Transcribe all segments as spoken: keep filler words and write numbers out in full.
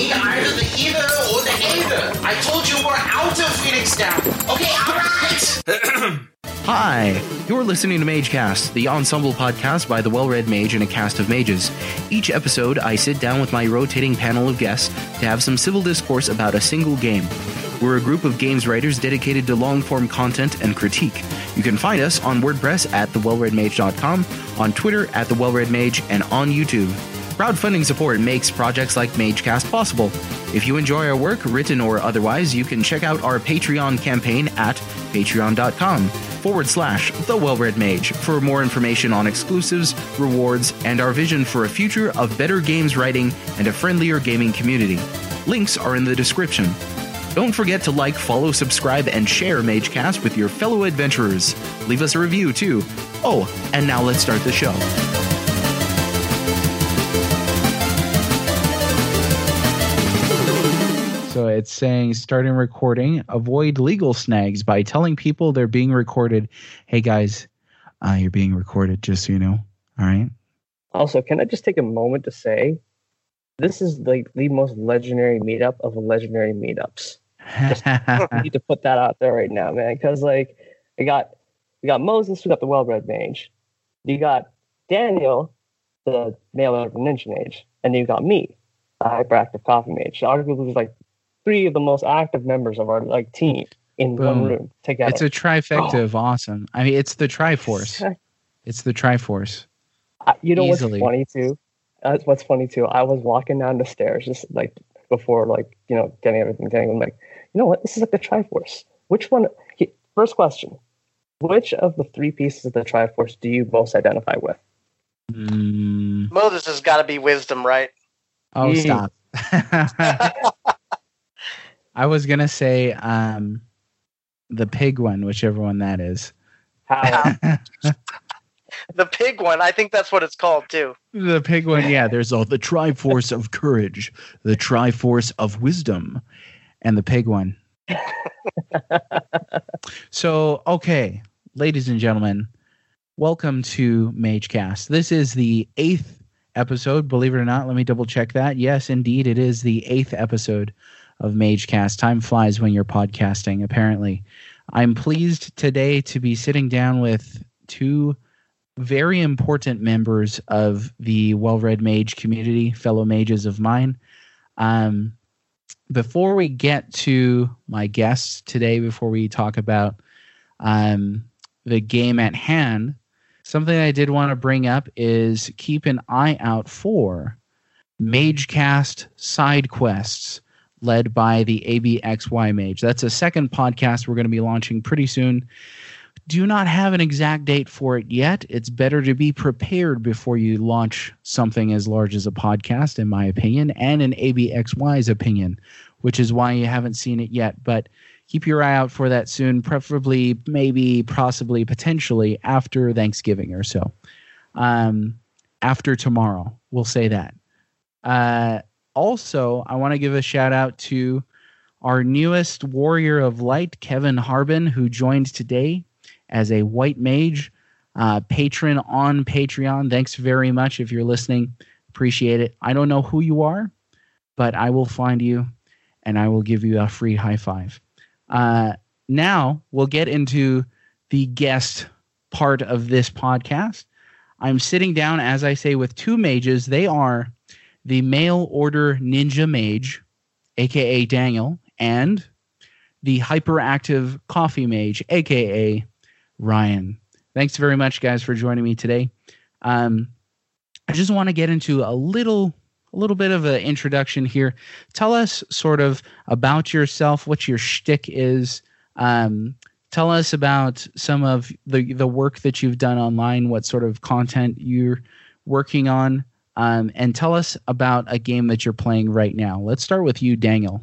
be either the either or the either. I told you we're out of Phoenix Down. Okay, alright! Hi, you're listening to MageCast, the ensemble podcast by the Well-Read Mage and a cast of mages. Each episode, I sit down with my rotating panel of guests to have some civil discourse about a single game. We're a group of games writers dedicated to long-form content and critique. You can find us on WordPress at the well read mage dot com, on Twitter at the well read mage, and on YouTube. Crowdfunding support makes projects like MageCast possible. If you enjoy our work, written or otherwise, you can check out our Patreon campaign at patreon.com forward slash the well-read mage for more information on exclusives, rewards, and our vision for a future of better games writing and a friendlier gaming community. Links are in the description. Don't forget to like, follow, subscribe, and share MageCast with your fellow adventurers. Leave us a review, too. Oh, and now let's start the show. So it's saying starting recording, avoid legal snags by telling people they're being recorded. Hey, guys, uh, you're being recorded, just so you know. All right? Also, can I just take a moment to say, this is like the most legendary meetup of legendary meetups. Just need to put that out there right now, man. Because like, we got we got Moses, we got the well-read mage, you got Daniel, the mailer of the ninja mage, and you got me, the hyperactive coffee mage. Arguably, like three of the most active members of our like team in Boom. one room together. It's a trifecta Oh. of awesome. I mean, it's the Triforce. It's the Triforce. Uh, you know Easily. what's funny too? Uh, what's funny too? I was walking down the stairs just like before, like you know, getting everything getting. I'm like, you know what? This is like the Triforce. Which one? He, first question: which of the three pieces of the Triforce do you most identify with? Mm. Moses has got to be wisdom, right? Oh, Mm. stop. I was going to say um, the pig one, whichever one that is. How? The pig one, I think that's what it's called too. The pig one, yeah. There's all the Triforce of courage, the Triforce of wisdom, and the pig one. So, okay, ladies and gentlemen, welcome to MageCast. This is the eighth episode, believe it or not. Let me double check that. Yes, indeed, it is the eighth episode of MageCast. Time flies when you're podcasting, apparently. I'm pleased today to be sitting down with two very important members of the Well-Read Mage community, fellow mages of mine. Um, before we get to my guests today, before we talk about um, the game at hand, something I did want to bring up is keep an eye out for MageCast side quests led by the A B X Y Mage. That's a second podcast we're going to be launching pretty soon. Do not have an exact date for it yet. It's better to be prepared before you launch something as large as a podcast, in my opinion, and in A B X Y's opinion, which is why you haven't seen it yet. But keep your eye out for that soon, preferably, maybe, possibly, potentially after Thanksgiving or so. Um, after tomorrow, we'll say that. Uh, also, I want to give a shout out to our newest Warrior of Light, Kevin Harbin, who joined today as a white mage uh, patron on Patreon. Thanks very much if you're listening. Appreciate it. I don't know who you are, but I will find you and I will give you a free high five. Uh, now we'll get into the guest part of this podcast. I'm sitting down, as I say, with two mages. They are the Mail Order Ninja Mage, a k a. Daniel, and the Hyperactive Coffee Mage, a k a. Ryan. Thanks very much, guys, for joining me today. Um, I just want to get into a little a little bit of an introduction here. Tell us sort of about yourself, what your shtick is. Um, tell us about some of the, the work that you've done online, what sort of content you're working on, um, and tell us about a game that you're playing right now. Let's start with you, Daniel.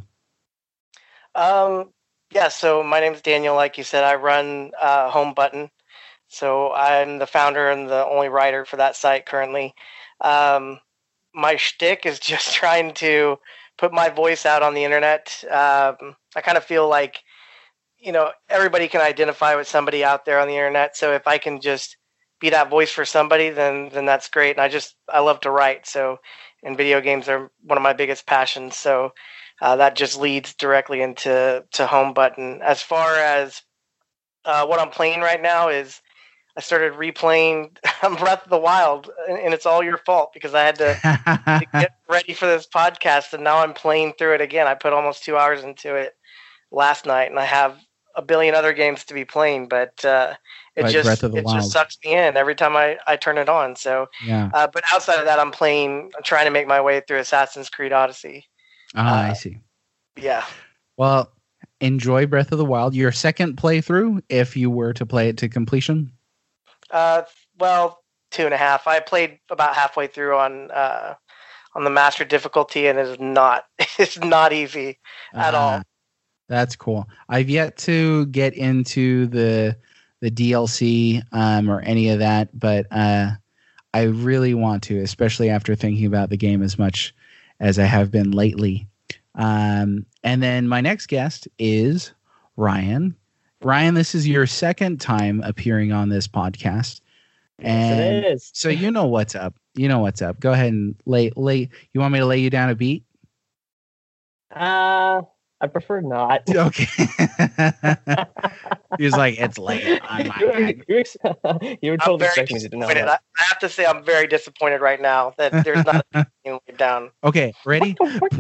Um, yeah, so my name's Daniel. Like you said, I run uh, Home Button. So I'm the founder and the only writer for that site currently. Um, my shtick is just trying to put my voice out on the internet. Um, I kind of feel like, you know, everybody can identify with somebody out there on the internet. So if I can just be that voice for somebody, then then that's great. And I just I love to write, so and video games are one of my biggest passions. So uh, that just leads directly into to Home Button. As far as uh, what I'm playing right now is I started replaying Breath of the Wild, and it's all your fault because I had to, to get ready for this podcast, and now I'm playing through it again. I put almost two hours into it last night, and I have a billion other games to be playing, but uh, it like just it Wild. just sucks me in every time I, I turn it on. So, yeah. Uh, but outside of that, I'm playing. I'm trying to make my way through Assassin's Creed Odyssey. Ah, uh, I see. Yeah. Well, enjoy Breath of the Wild. Your second playthrough, if you were to play it to completion. Uh, well, two and a half. I played about halfway through on uh, on the master difficulty, and it's not it's not easy at uh, all. That's cool. I've yet to get into the the D L C um, or any of that, but uh, I really want to, especially after thinking about the game as much as I have been lately. Um, and then my next guest is Ryan. Ryan, this is your second time appearing on this podcast. And yes, it is. So you know what's up. You know what's up. Go ahead and lay lay. You want me to lay you down a beat? Uh, I prefer not. Okay. He was like, it's late on my head. You were, you were totally expecting me to know that. I have to say I'm very disappointed right now that there's not a laid down. Okay, ready?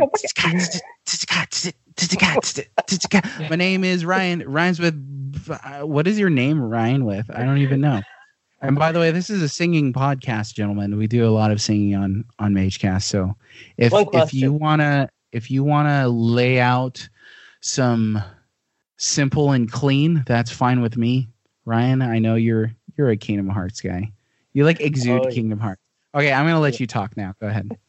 My name is Ryan. Ryan's with, uh, what is your name Ryan with? I don't even know. And by the way, this is a singing podcast, gentlemen. We do a lot of singing on on MageCast. So if if you wanna if you wanna lay out some simple and clean, that's fine with me. Ryan, I know you're you're a Kingdom Hearts guy. You like exude oh, Kingdom Hearts. Okay, I'm gonna let you talk now. Go ahead.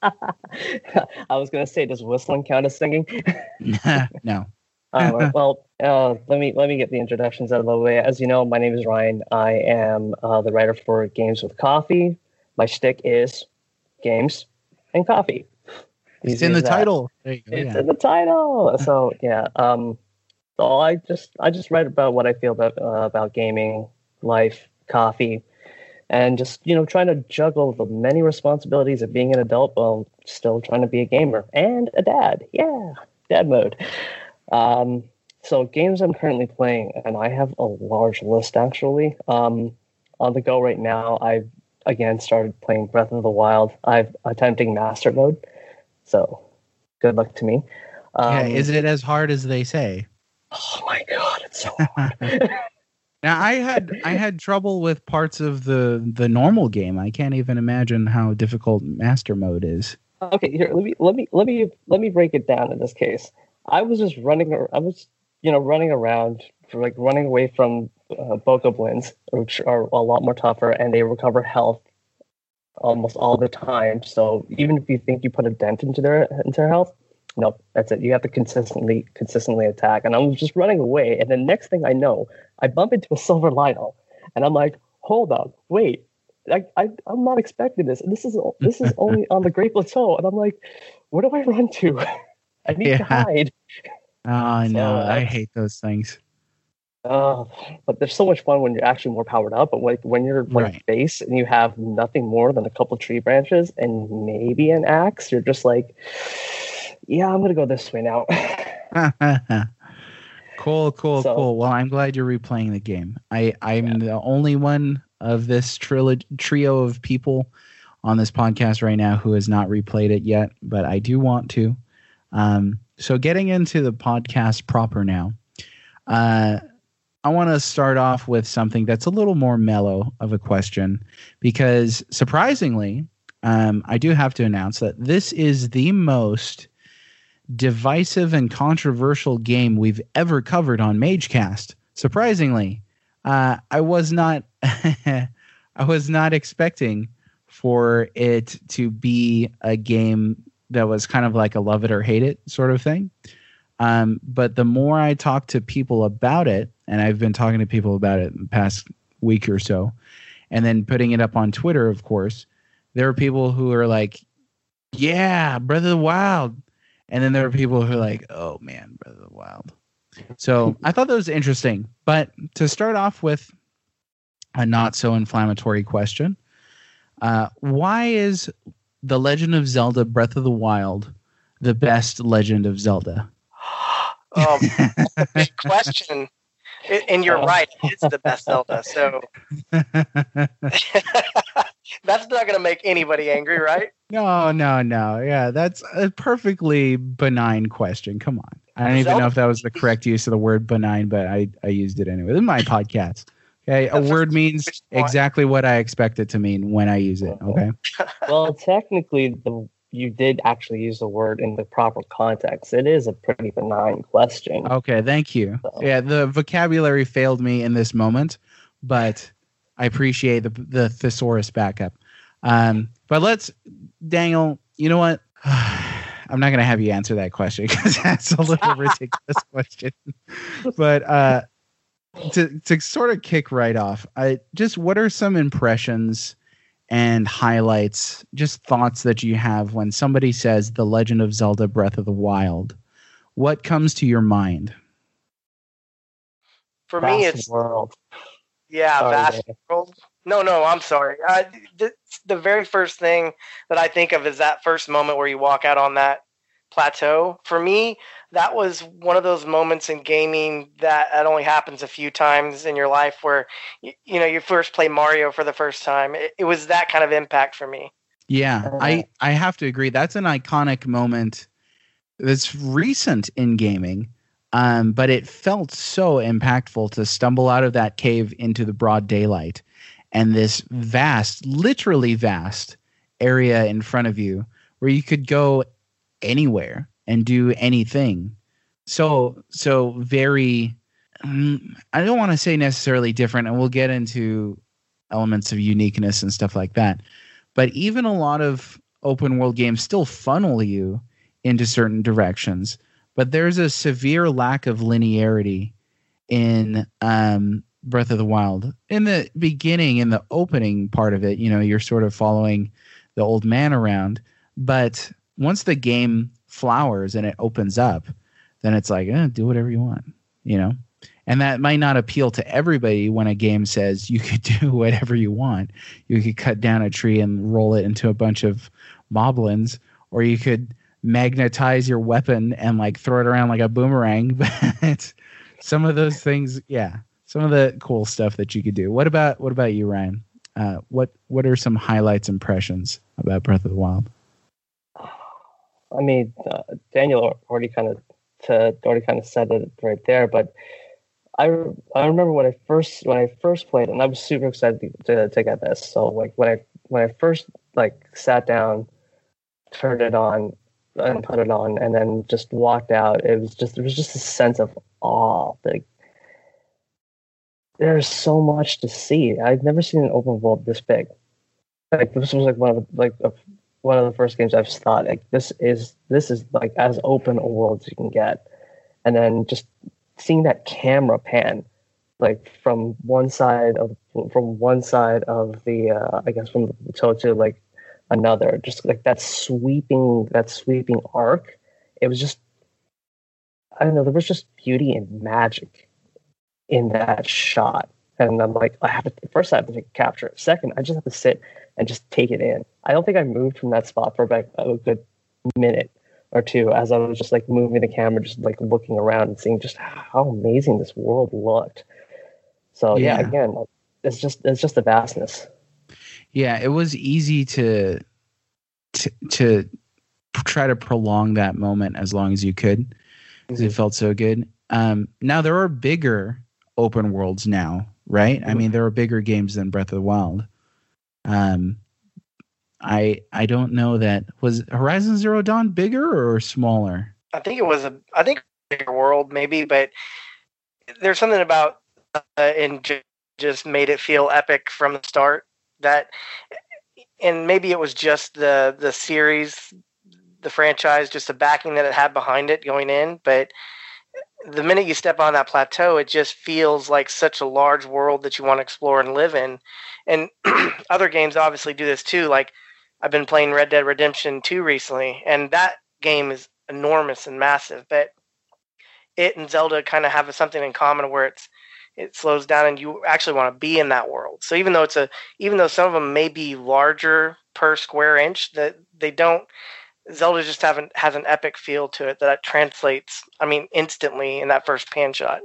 I was gonna say, does whistling count as singing? No. uh, well, uh, let me let me get the introductions out of the way. As you know, my name is Ryan. I am uh, the writer for Games with Coffee. My shtick is games and coffee. It's Easy in the that. title. There you go, it's yeah. in the title. So yeah. Um. So I just I just write about what I feel about uh, about gaming, life, coffee, and just you know trying to juggle the many responsibilities of being an adult while still trying to be a gamer and a dad. Yeah, dad mode. Um, so games I'm currently playing, and I have a large list actually. Um, on the go right now, I've again started playing Breath of the Wild. I've attempting master mode, so good luck to me. Um, yeah, is it as hard as they say? Oh my god, it's so hard. Now I had I had trouble with parts of the the normal game. I can't even imagine how difficult master mode is. Okay, here let me let me let me let me break it down in this case. I was just running. I was, you know, running around, for like running away from uh, bokoblins, which are a lot more tougher, and they recover health almost all the time. So even if you think you put a dent into their into their health, no, that's it. You have to consistently consistently attack. And I was just running away, and the next thing I know, I bump into a silver Lynel, and I'm like, hold up, wait, I, I I'm not expecting this. This is this is only on the Great Plateau, and I'm like, where do I run to? I need yeah. to hide. Oh, so, no. uh, I hate those things. Uh, but they're so much fun when you're actually more powered up. But like when you're like right. base and you have nothing more than a couple tree branches and maybe an axe, you're just like, yeah, I'm going to go this way now. Cool, cool, so, cool. Well, I'm glad you're replaying the game. I, I'm yeah. the only one of this trilo- trio of people on this podcast right now who has not replayed it yet, but I do want to. Um, so getting into the podcast proper now, uh, I want to start off with something that's a little more mellow of a question, because surprisingly, um, I do have to announce that this is the most divisive and controversial game we've ever covered on MageCast. Surprisingly, uh, I was not, I was not expecting for it to be a game that was kind of like a love it or hate it sort of thing. Um, but the more I talk to people about it, and I've been talking to people about it in the past week or so, and then putting it up on Twitter, of course, there are people who are like, yeah, Breath of the Wild. And then there are people who are like, oh man, Breath of the Wild. So I thought that was interesting. But to start off with, a not so inflammatory question. Uh, why is The Legend of Zelda Breath of the Wild the best Legend of Zelda? Um, that's a big question. And you're right, it's the best Zelda. So that's not going to make anybody angry, right? No, no, no. Yeah, that's a perfectly benign question. Come on. I don't even know if that was the correct use of the word benign, but I, I used it anyway. This is my podcast. Okay, a word means exactly what I expect it to mean when I use it. Okay. Well, technically, the you did actually use the word in the proper context. It is a pretty benign question. Okay, thank you. So. Yeah, the vocabulary failed me in this moment, but I appreciate the the thesaurus backup. Um, but let's, Daniel, you know what? I'm not going to have you answer that question because that's a little ridiculous question. But uh, to to sort of kick right off, I just what are some impressions and highlights, just thoughts that you have when somebody says The Legend of Zelda Breath of the Wild? What comes to your mind? For vast me, it's world. Yeah, sorry, vast Dave. world. No, no, I'm sorry. Uh, the, the very first thing that I think of is that first moment where you walk out on that plateau. For me, that was one of those moments in gaming that it only happens a few times in your life where, you, you know, you first play Mario for the first time. It, it was that kind of impact for me. Yeah, I, I have to agree. That's an iconic moment that's recent in gaming, um, but it felt so impactful to stumble out of that cave into the broad daylight and this vast, literally vast area in front of you where you could go anywhere and do anything. So, so very, um, I don't want to say necessarily different, and we'll get into elements of uniqueness and stuff like that. But even a lot of open world games still funnel you into certain directions. But there's a severe lack of linearity in um, Breath of the Wild. In the beginning, in the opening part of it, you know, you're sort of following the old man around. But once the game flowers and it opens up, then it's like, eh, do whatever you want, you know? And that might not appeal to everybody when a game says you could do whatever you want. You could cut down a tree and roll it into a bunch of moblins, or you could magnetize your weapon and like throw it around like a boomerang. But some of those things, yeah, some of the cool stuff that you could do. What about what about you, Ryan? Uh, what what are some highlights, impressions about Breath of the Wild? I mean, uh, Daniel already kind of to, already kind of said it right there, but I, I remember when I first when I first played it, and I was super excited to, to get this. So like when I when I first like sat down, turned it on, and put it on, and then just walked out, it was just there was just a sense of awe. Like there's so much to see. I've never seen an open world this big. Like this was like one of the like a, one of the first games I've thought like this is this is like as open a world as you can get, and then just seeing that camera pan, like from one side of from one side of the uh, I guess from the toe to like another, just like that sweeping that sweeping arc. It was just I don't know. There was just beauty and magic in that shot, and I'm like, I have to first I have to take a capture. Second, I just have to sit and just take it in. I don't think I moved from that spot for about a good minute or two as I was just like moving the camera, just like looking around and seeing just how amazing this world looked. So yeah, yeah again, it's just it's just the vastness. Yeah, it was easy to to to try to prolong that moment as long as you could because mm-hmm. it felt so good. Um, now there are bigger open worlds now, right? Mm-hmm. I mean, there are bigger games than Breath of the Wild. Um, I I don't know that was Horizon Zero Dawn bigger or smaller. I think it was a I think a bigger world maybe, but there's something about uh, and j- just made it feel epic from the start. That and maybe it was just the the series, the franchise, just the backing that it had behind it going in. But the minute you step on that plateau, it just feels like such a large world that you want to explore and live in. And other games obviously do this too. Like I've been playing Red Dead Redemption two recently, and that game is enormous and massive. But it and Zelda kind of have something in common where it's it slows down, and you actually want to be in that world. So even though it's a, even though some of them may be larger per square inch, that they don't. Zelda just haven't has an epic feel to it that translates. I mean, instantly in that first pan shot.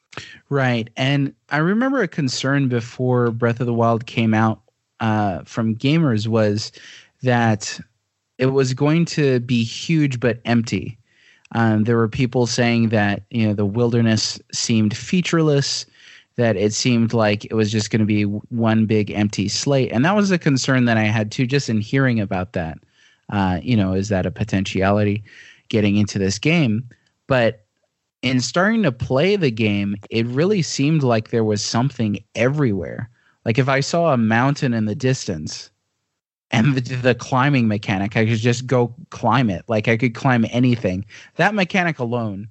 Right, and I remember a concern before Breath of the Wild came out uh, from gamers was that it was going to be huge but empty. Um, there were people saying that, you know, the wilderness seemed featureless, that it seemed like it was just going to be one big empty slate. And that was a concern that I had too, just in hearing about that. Uh, you know, is that a potentiality getting into this game? But in starting to play the game, it really seemed like there was something everywhere. Like if I saw a mountain in the distance and the, the climbing mechanic, I could just go climb it. Like I could climb anything. That mechanic alone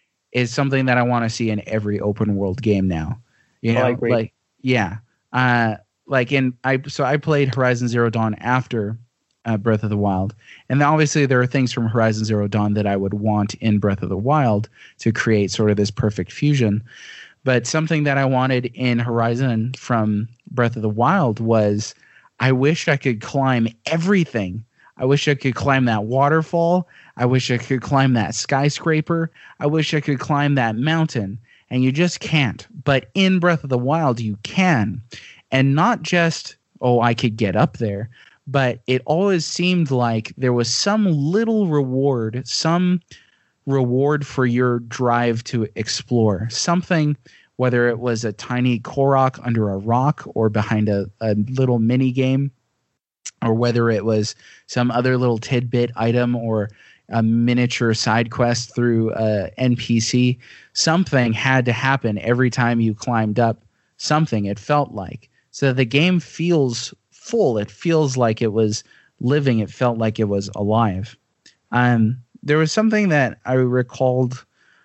is something that I want to see in every open world game now. You know, oh, I agree. like yeah, uh, like in I so I played Horizon Zero Dawn after uh, Breath of the Wild, and obviously there are things from Horizon Zero Dawn that I would want in Breath of the Wild to create sort of this perfect fusion. But something that I wanted in Horizon from Breath of the Wild was, I wish I could climb everything. I wish I could climb that waterfall. I wish I could climb that skyscraper. I wish I could climb that mountain. And you just can't. But in Breath of the Wild, you can. And not just, oh, I could get up there. But it always seemed like there was some little reward, some reward for your drive to explore. Something, whether it was a tiny Korok under a rock or behind a, a little mini game, or whether it was some other little tidbit item or a miniature side quest through a N P C, something had to happen every time you climbed up something, it felt like. So the game feels full. It feels like it was living. It felt like it was alive. Um, there was something that I recalled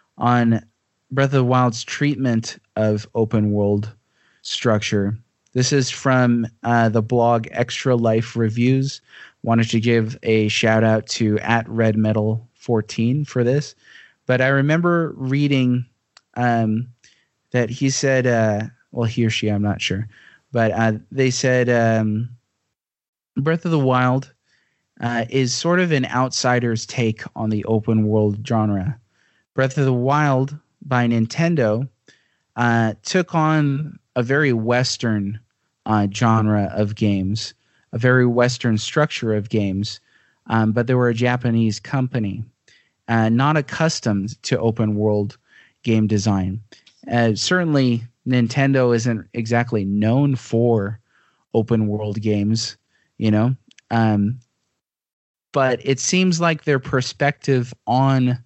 on Breath of the Wild's treatment of open world structure. This is from uh, the blog Extra Life Reviews. Wanted to give a shout out to at Red Metal fourteen for this. But I remember reading um, that he said, uh, well, he or she, I'm not sure. But uh, they said um, Breath of the Wild uh, is sort of an outsider's take on the open world genre. Breath of the Wild by Nintendo uh, took on a very Western uh, genre of games, a very Western structure of games, um, but they were a Japanese company, uh, not accustomed to open world game design. Uh, certainly, Nintendo isn't exactly known for open world games, you know, um, but it seems like their perspective on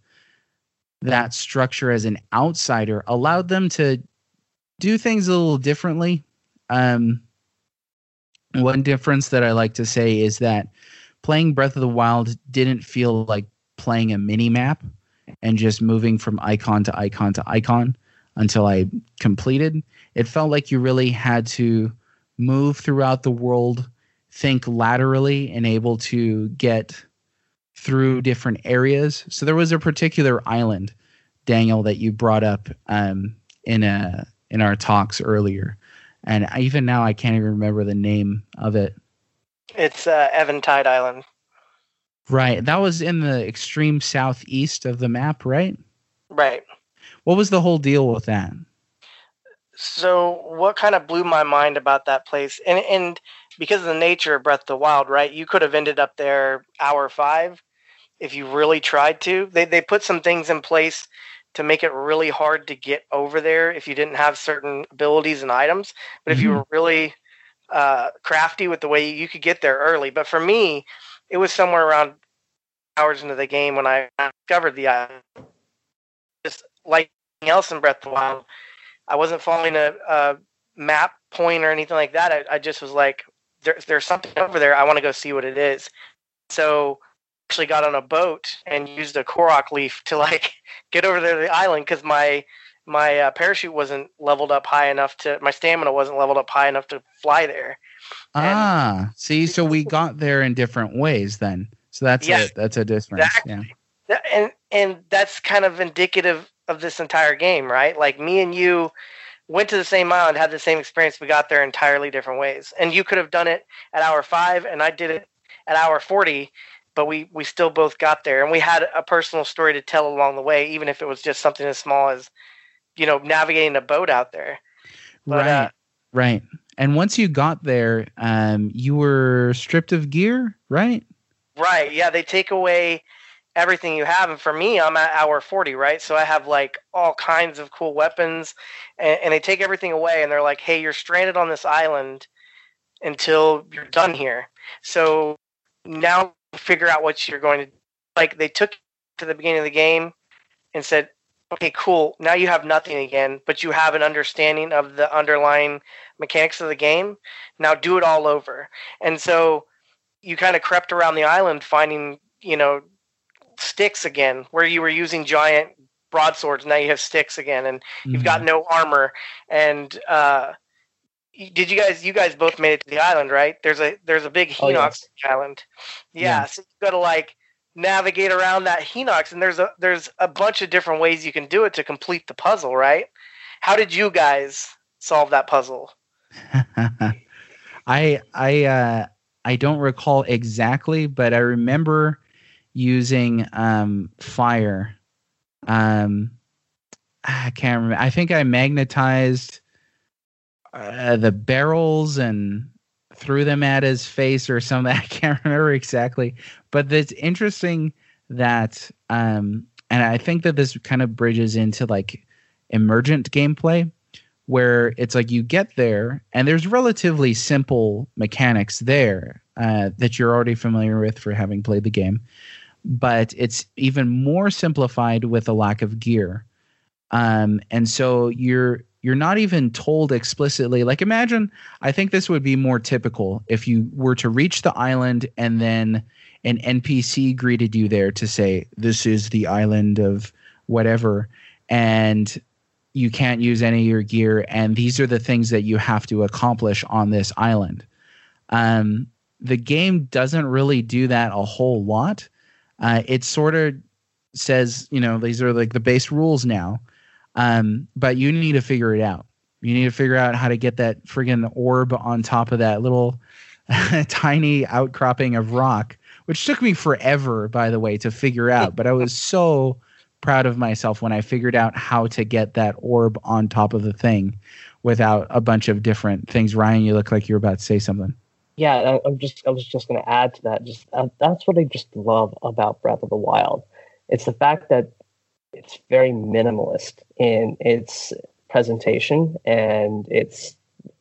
that structure as an outsider allowed them to do things a little differently. Um, one difference that I like to say is that playing Breath of the Wild didn't feel like playing a mini map and just moving from icon to icon to icon until I completed. It felt like you really had to move throughout the world, think laterally, and able to get through different areas. So there was a particular island, Daniel, that you brought up um, in a in our talks earlier, and I, even now I can't even remember the name of it. It's uh, Eventide Island. Right, that was in the extreme southeast of the map, right? Right. What was the whole deal with that? So what kind of blew my mind about that place, and and because of the nature of Breath of the Wild, right? You could have ended up there hour five if you really tried to. They they put some things in place to make it really hard to get over there if you didn't have certain abilities and items. But mm-hmm. if you were really uh, crafty with the way you could get there early. But for me, it was somewhere around hours into the game when I discovered the island. Just like anything else in Breath of the Wild, I wasn't following a, a map point or anything like that. I, I just was like, there, there's something over there. I want to go see what it is. So I actually got on a boat and used a Korok leaf to like get over there to the island because my my uh, parachute wasn't leveled up high enough to, my stamina wasn't leveled up high enough to fly there. Ah, and, see, so we got there in different ways then. So that's yeah, a, that's a difference. Exactly. Yeah. And and that's kind of indicative of this entire game, right? Like me and you, went to the same island, had the same experience. We got there entirely different ways. And you could have done it at hour five, and I did it at hour forty, but we, we still both got there. And we had a personal story to tell along the way, even if it was just something as small as, you know, navigating a boat out there. But, right, uh, right. And once you got there, um, you were stripped of gear, right? Right, yeah, they take away everything you have. And for me, I'm at hour forty, right? So I have like all kinds of cool weapons, and, and they take everything away, and they're like, hey, you're stranded on this island until you're done here. So now figure out what you're going to, like, they took to the beginning of the game and said, okay, cool, now you have nothing again, but you have an understanding of the underlying mechanics of the game. Now do it all over. And so you kind of crept around the island finding, you know, sticks again, where you were using giant broadswords. Now you have sticks again, and mm-hmm. you've got no armor. And uh, did you guys, you guys both made it to the island, right? There's a, there's a big Hinox oh, yes. island. Yeah, yeah. So you got to like navigate around that Hinox, and there's a, there's a bunch of different ways you can do it to complete the puzzle, right? How did you guys solve that puzzle? I, I, uh, I don't recall exactly, but I remember using um, fire. Um, I can't remember. I think I magnetized uh, the barrels and threw them at his face or something. I can't remember exactly. But it's interesting that, um, and I think that this kind of bridges into like emergent gameplay, where it's like you get there and there's relatively simple mechanics there uh, that you're already familiar with for having played the game. But it's even more simplified with a lack of gear. Um, and so you're you're not even told explicitly. Like, imagine, I think this would be more typical if you were to reach the island and then an N P C greeted you there to say, this is the island of whatever, and you can't use any of your gear, and these are the things that you have to accomplish on this island. Um, the game doesn't really do that a whole lot. Uh, it sort of says, you know, these are like the base rules now, um, but you need to figure it out. You need to figure out how to get that friggin' orb on top of that little tiny outcropping of rock, which took me forever, by the way, to figure out. But I was so proud of myself when I figured out how to get that orb on top of the thing without a bunch of different things. Ryan, you look like you're about to say something. Yeah, I, I'm just. I was just going to add to that. Just uh, that's what I just love about Breath of the Wild. It's the fact that it's very minimalist in its presentation, and it's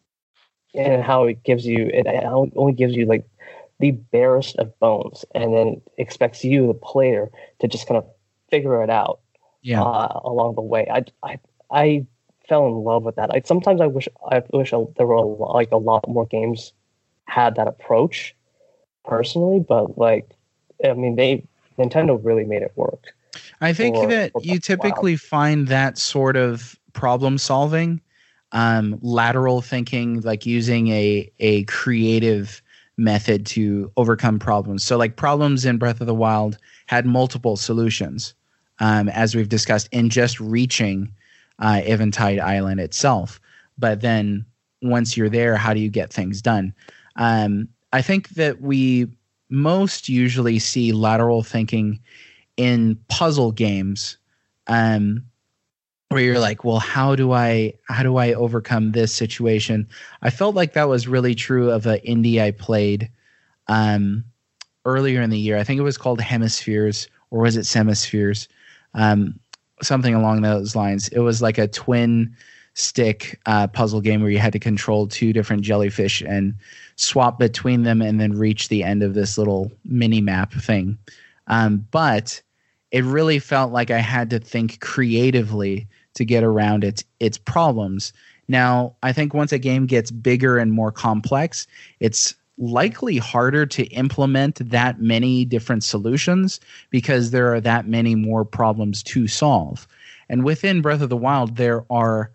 and how it gives you. It only gives you like the barest of bones, and then expects you, the player, to just kind of figure it out. Yeah. Uh, along the way, I, I I fell in love with that. I sometimes I wish I wish there were a lot, like a lot more games had that approach personally, but like, I mean, they Nintendo really made it work. I think for, that for you typically find that sort of problem solving, um, lateral thinking, like using a a creative method to overcome problems. So like problems in Breath of the Wild had multiple solutions, um, as we've discussed, in just reaching uh, Eventide Island itself. But then once you're there, how do you get things done? Um, I think that we most usually see lateral thinking in puzzle games, um, where you're like, well, how do I how do I overcome this situation? I felt like that was really true of an indie I played um, earlier in the year. I think it was called Hemispheres, or was it Semispheres? Um, something along those lines. It was like a twin stick uh, puzzle game where you had to control two different jellyfish and swap between them and then reach the end of this little mini map thing. Um, but it really felt like I had to think creatively to get around its its problems. Now, I think once a game gets bigger and more complex, it's likely harder to implement that many different solutions because there are that many more problems to solve. And within Breath of the Wild, there are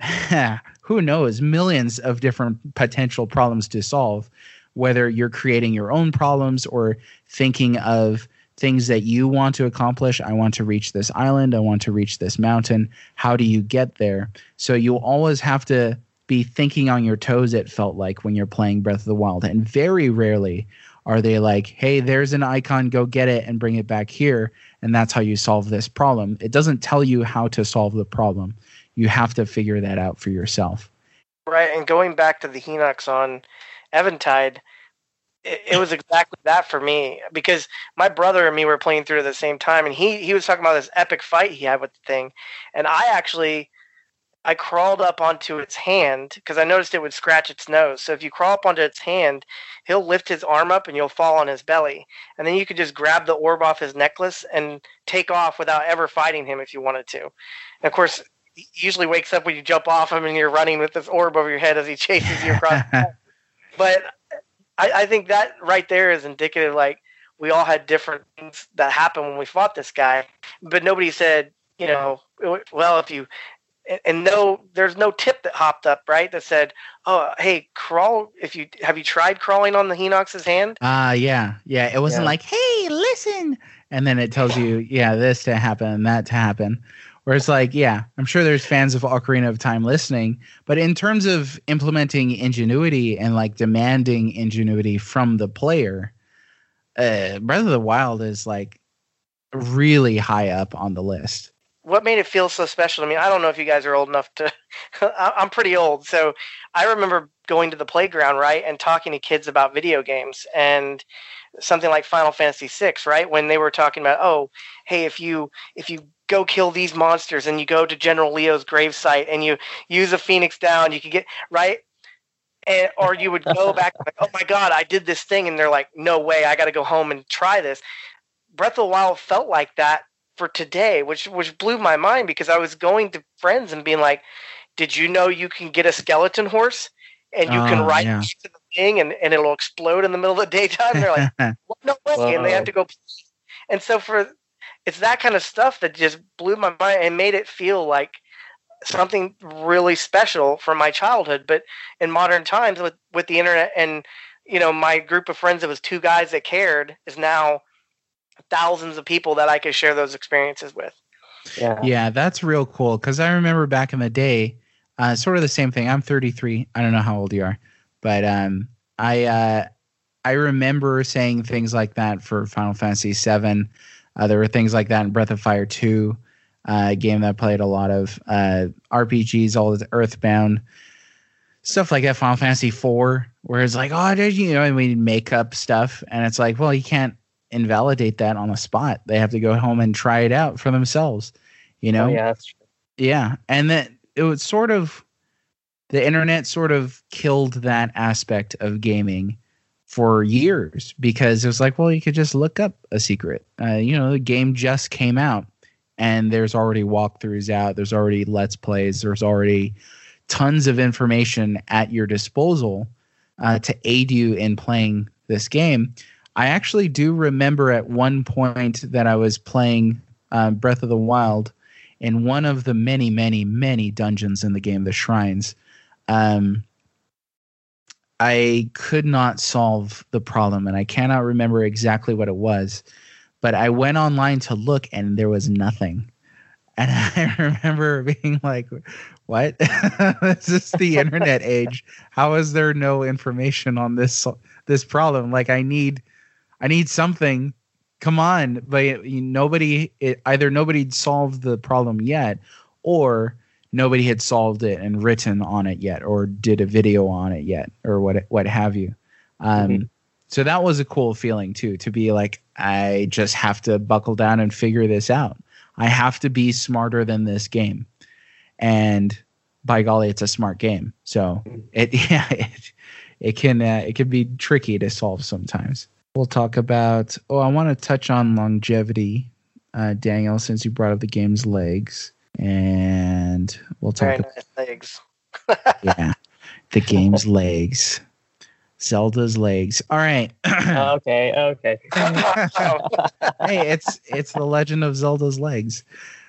who knows, millions of different potential problems to solve, whether you're creating your own problems or thinking of things that you want to accomplish. I want to reach this island. I want to reach this mountain. How do you get there? So you always have to be thinking on your toes, it felt like, when you're playing Breath of the Wild. And very rarely are they like, hey, there's an icon, go get it and bring it back here, and that's how you solve this problem. It doesn't tell you how to solve the problem. You have to figure that out for yourself. Right, and going back to the Hinox on Eventide, it, it was exactly that for me, because my brother and me were playing through at the same time, and he, he was talking about this epic fight he had with the thing, and I actually... I crawled up onto its hand because I noticed it would scratch its nose. So if you crawl up onto its hand, he'll lift his arm up and you'll fall on his belly. And then you could just grab the orb off his necklace and take off without ever fighting him if you wanted to. And of course, he usually wakes up when you jump off him and you're running with this orb over your head as he chases you across the head. But I, I think that right there is indicative, like, we all had different things that happened when we fought this guy. But nobody said, you know, well, if you... And no, there's no tip that hopped up, right? That said, "Oh, hey, crawl. If you have you tried crawling on the Hinox's hand?" Ah, uh, yeah, yeah. It wasn't yeah. like, "Hey, listen," and then it tells you, "Yeah, this to happen and that to happen." Whereas, like, yeah, I'm sure there's fans of Ocarina of Time listening, but in terms of implementing ingenuity and like demanding ingenuity from the player, uh, Breath of the Wild is like really high up on the list. What made it feel so special to me? I don't know if you guys are old enough to. I'm pretty old, so I remember going to the playground, right, and talking to kids about video games and something like Final Fantasy six, right, when they were talking about, oh, hey, if you if you go kill these monsters and you go to General Leo's gravesite and you use a Phoenix Down, you could get right, and or you would go back and like, oh my God, I did this thing, and they're like, no way, I got to go home and try this. Breath of the Wild felt like that for today, which which blew my mind, because I was going to friends and being like, did you know you can get a skeleton horse and you uh, can ride yeah. to the thing and, and it'll explode in the middle of the daytime? And they're like, well, no way. Whoa. And they have to go. And so for it's that kind of stuff that just blew my mind and made it feel like something really special from my childhood. But in modern times with, with the internet and, you know, my group of friends that was two guys that cared is now thousands of people that I could share those experiences with. Yeah, yeah, that's real cool. Because I remember back in the day, uh, sort of the same thing. I'm thirty-three. I don't know how old you are, but um, I uh, I remember saying things like that for Final Fantasy seven. Uh, there were things like that in Breath of Fire two, uh, a game that I played a lot of. Uh, R P Gs, all the Earthbound stuff like that. Final Fantasy four, where it's like, oh, did you know? And we make up stuff, and it's like, well, you can't invalidate that on the spot. They have to go home and try it out for themselves, you know? Oh, yeah, that's true. Yeah. And then it was sort of, the internet sort of killed that aspect of gaming for years, because it was like, well, you could just look up a secret. Uh, you know, the game just came out and there's already walkthroughs out. There's already Let's Plays. There's already tons of information at your disposal uh, to aid you in playing this game. I actually do remember at one point that I was playing uh, Breath of the Wild in one of the many, many, many dungeons in the game, the shrines. Um, I could not solve the problem, and I cannot remember exactly what it was, but I went online to look, and there was nothing. And I remember being like, what? Is this the internet age? How is there no information on this this problem? Like, I need... I need something. Come on. But nobody, it, either nobody solved the problem yet, or nobody had solved it and written on it yet, or did a video on it yet, or what what have you. Um, mm-hmm. So that was a cool feeling too, to be like, I just have to buckle down and figure this out. I have to be smarter than this game. And by golly, it's a smart game. So it yeah, it, it can uh, it can be tricky to solve sometimes. We'll talk about, oh, I want to touch on longevity, uh, Daniel, since you brought up the game's legs. And we'll talk Very about nice legs. yeah, the game's legs. Zelda's legs. All right. okay, okay. Hey, it's it's the Legend of Zelda's legs.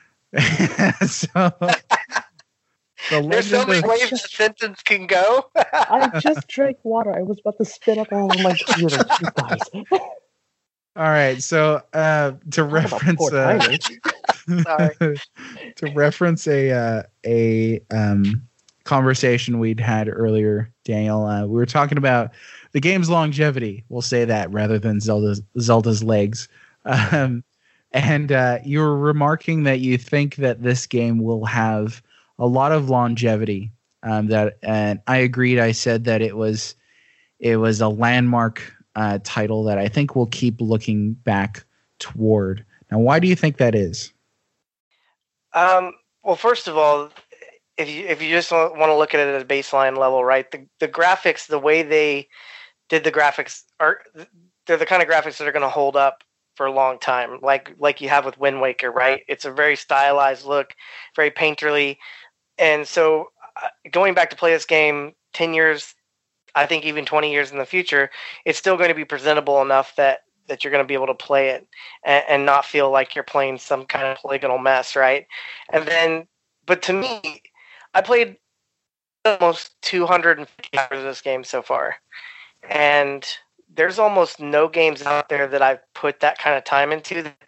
so The There's so many of... ways the sentence can go. I just drank water. I was about to spit up all over my computer. You guys. All right. So uh, to reference uh, Sorry. to reference a uh, a um, conversation we'd had earlier, Daniel, uh, we were talking about the game's longevity. We'll say that rather than Zelda's Zelda's legs. Um, and uh, you were remarking that you think that this game will have a lot of longevity. Um, that and I agreed. I said that it was it was a landmark uh, title that I think we'll keep looking back toward. Now, why do you think that is? Um, well, first of all, if you if you just want to look at it at a baseline level, right? The the graphics, the way they did the graphics are they're the kind of graphics that are going to hold up for a long time, like like you have with Wind Waker, right? It's a very stylized look, very painterly, and so uh, going back to play this game ten years, I think even twenty years in the future, it's still going to be presentable enough that that you're going to be able to play it and, and not feel like you're playing some kind of polygonal mess, right? And then, but to me, I played almost two hundred fifty hours of this game so far, and there's almost no games out there that I've put that kind of time into that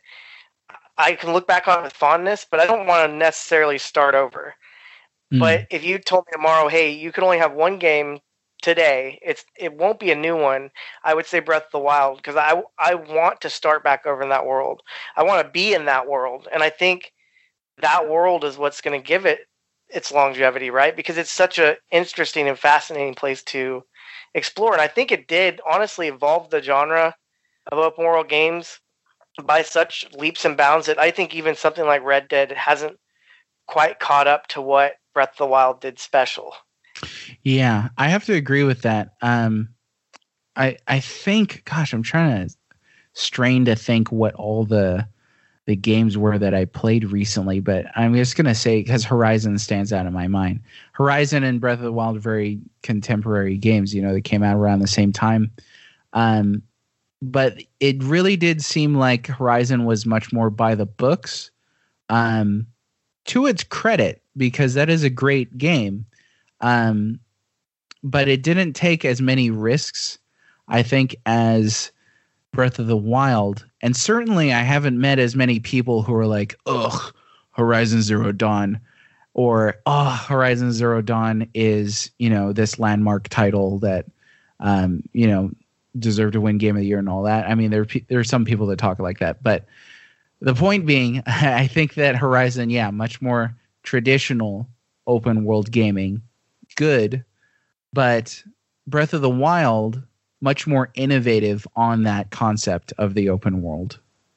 I can look back on with fondness, but I don't want to necessarily start over. Mm. But if you told me tomorrow, hey, you can only have one game today, it's it won't be a new one, I would say Breath of the Wild, because I, I want to start back over in that world. I want to be in that world, and I think that world is what's going to give it its longevity, right? Because it's such an interesting and fascinating place to explore. And I think it did honestly evolve the genre of open world games by such leaps and bounds that I think even something like Red Dead hasn't quite caught up to what Breath of the Wild did special. Yeah, I have to agree with that. Um, I I think, gosh, I'm trying to strain to think what all the the games were that I played recently, but I'm just gonna say because Horizon stands out in my mind. Horizon and Breath of the Wild are very contemporary games. You know, they came out around the same time. Um, but it really did seem like Horizon was much more by the books. Um, to its credit, because that is a great game. Um, but it didn't take as many risks, I think, as Breath of the Wild. And certainly I haven't met as many people who are like, ugh, Horizon Zero Dawn, or, oh, Horizon Zero Dawn is, you know, this landmark title that, um, you know, deserved to win Game of the Year and all that. I mean, there, there are some people that talk like that. But the point being, I think that Horizon, yeah, much more traditional open world gaming, good, but Breath of the Wild, much more innovative on that concept of the open world.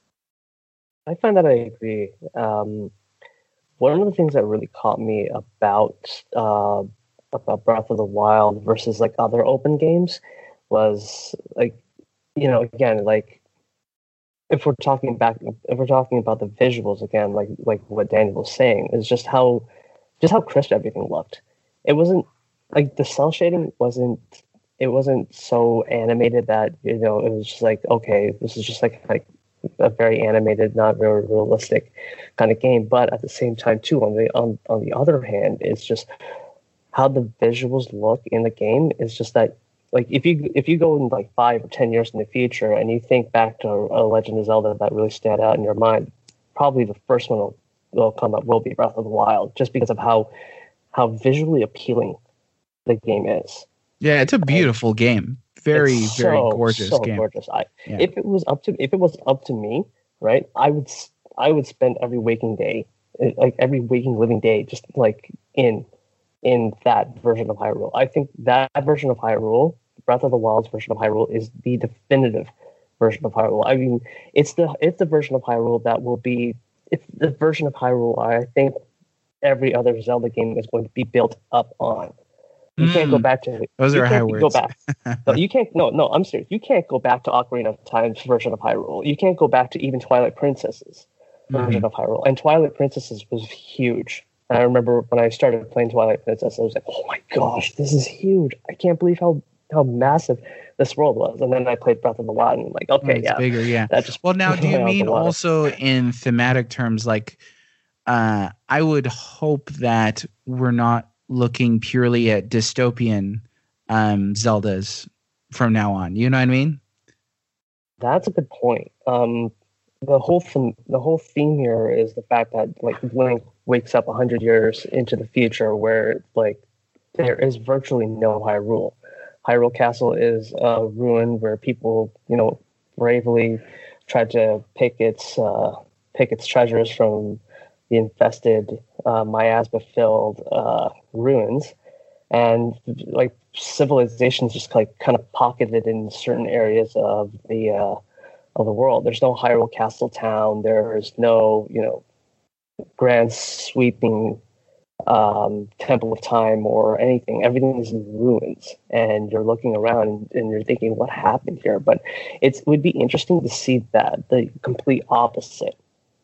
I find that I agree. Um, one of the things that really caught me about uh, about Breath of the Wild versus like other open games was like, you know, again, like if we're talking back, if we're talking about the visuals again, like like what Daniel was saying, is just how just how crisp everything looked. It wasn't like the cell shading wasn't. It wasn't so animated that, you know, it was just like, okay, this is just like like a very animated, not very realistic kind of game. But at the same time, too, on the on on the other hand, it's just how the visuals look in the game is just that, like, if you if you go in like five or ten years in the future and you think back to a Legend of Zelda that really stand out in your mind, probably the first one will, will come up will be Breath of the Wild, just because of how how visually appealing the game is. Yeah, it's a beautiful and game. Very, so, very gorgeous so game. Gorgeous. I, yeah. If it was up to if it was up to me, right, I would I would spend every waking day, like every waking living day, just like in in that version of Hyrule. I think that version of Hyrule, Breath of the Wild's version of Hyrule, is the definitive version of Hyrule. I mean, it's the it's the version of Hyrule that will be. It's the version of Hyrule I think every other Zelda game is going to be built up on. You mm. can't go back to those you are can't high words. Go back. No, you can't. No, no. I'm serious. You can't go back to Ocarina of Time's version of Hyrule. You can't go back to even Twilight Princess's version mm. of Hyrule. And Twilight Princess's was huge. And I remember when I started playing Twilight Princess, I was like, "Oh my gosh, this is huge! I can't believe how how massive this world was." And then I played Breath of the Wild, and I'm like, "Okay, it's yeah, bigger, yeah." That just well, now, do you mean also in thematic terms, like? Uh, I would hope that we're not looking purely at dystopian um, Zeldas from now on. You know what I mean? That's a good point. Um, the whole theme, the whole theme here is the fact that like Link wakes up a hundred years into the future, where like there is virtually no Hyrule. Hyrule Castle is a ruin where people, you know, bravely tried to pick its uh, pick its treasures from the infested, uh, miasma-filled uh, ruins, and like civilizations just like kind of pocketed in certain areas of the uh, of the world. There's no Hyrule Castle town. There's no, you know, grand sweeping um, Temple of Time or anything. Everything is in ruins, and you're looking around and, and you're thinking, what happened here? But it's, it would be interesting to see that, the complete opposite.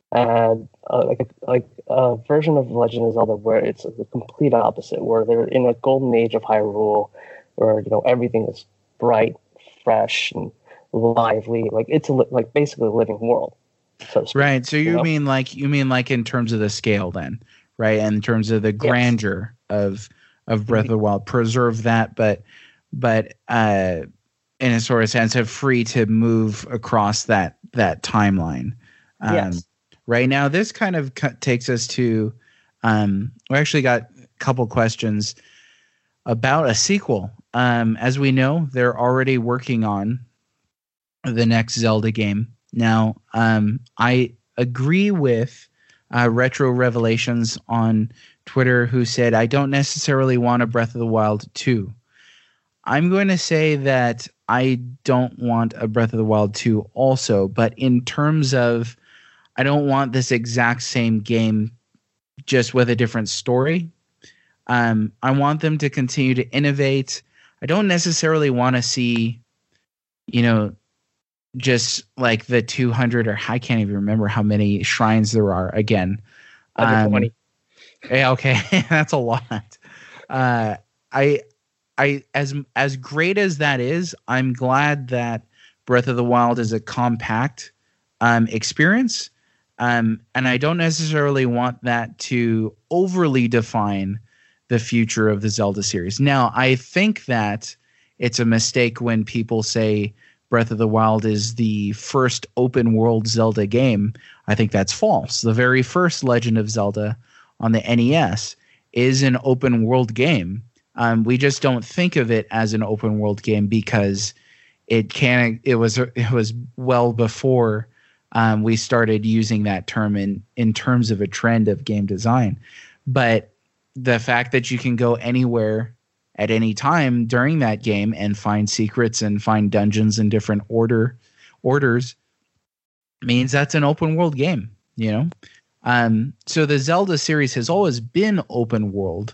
And uh, like a, like a version of Legend of Zelda where it's the complete opposite, where they're in a golden age of Hyrule, where, you know, everything is bright, fresh, and lively. Like it's a, like basically a living world. So to speak, right. So you, you know? mean like you mean like in terms of the scale, then, right? And in terms of the grandeur yes. of of Breath mm-hmm. of the Wild, preserve that, but but uh, in a sort of sense, of free to move across that that timeline. Um, yes. Right now, this kind of cu- takes us to. Um, we actually got a couple questions about a sequel. Um, as we know, they're already working on the next Zelda game. Now, um, I agree with uh, Retro Revelations on Twitter, who said, I don't necessarily want a Breath of the Wild two. I'm going to say that I don't want a Breath of the Wild two also, but in terms of, I don't want this exact same game just with a different story. Um, I want them to continue to innovate. I don't necessarily want to see, you know, just like the two hundred, or I can't even remember how many shrines there are again. Um, twenty. Yeah, okay, that's a lot. Uh, I, I as as great as that is, I'm glad that Breath of the Wild is a compact um, experience, um, and I don't necessarily want that to overly define the future of the Zelda series. Now, I think that it's a mistake when people say Breath of the Wild is the first open world Zelda game. I think that's false. The very first Legend of Zelda on the N E S is an open world game. Um, we just don't think of it as an open world game because it can. It was it was well before um, we started using that term in in terms of a trend of game design. But the fact that you can go anywhere at any time during that game and find secrets and find dungeons in different order orders means that's an open world game, you know? Um, so the Zelda series has always been open world,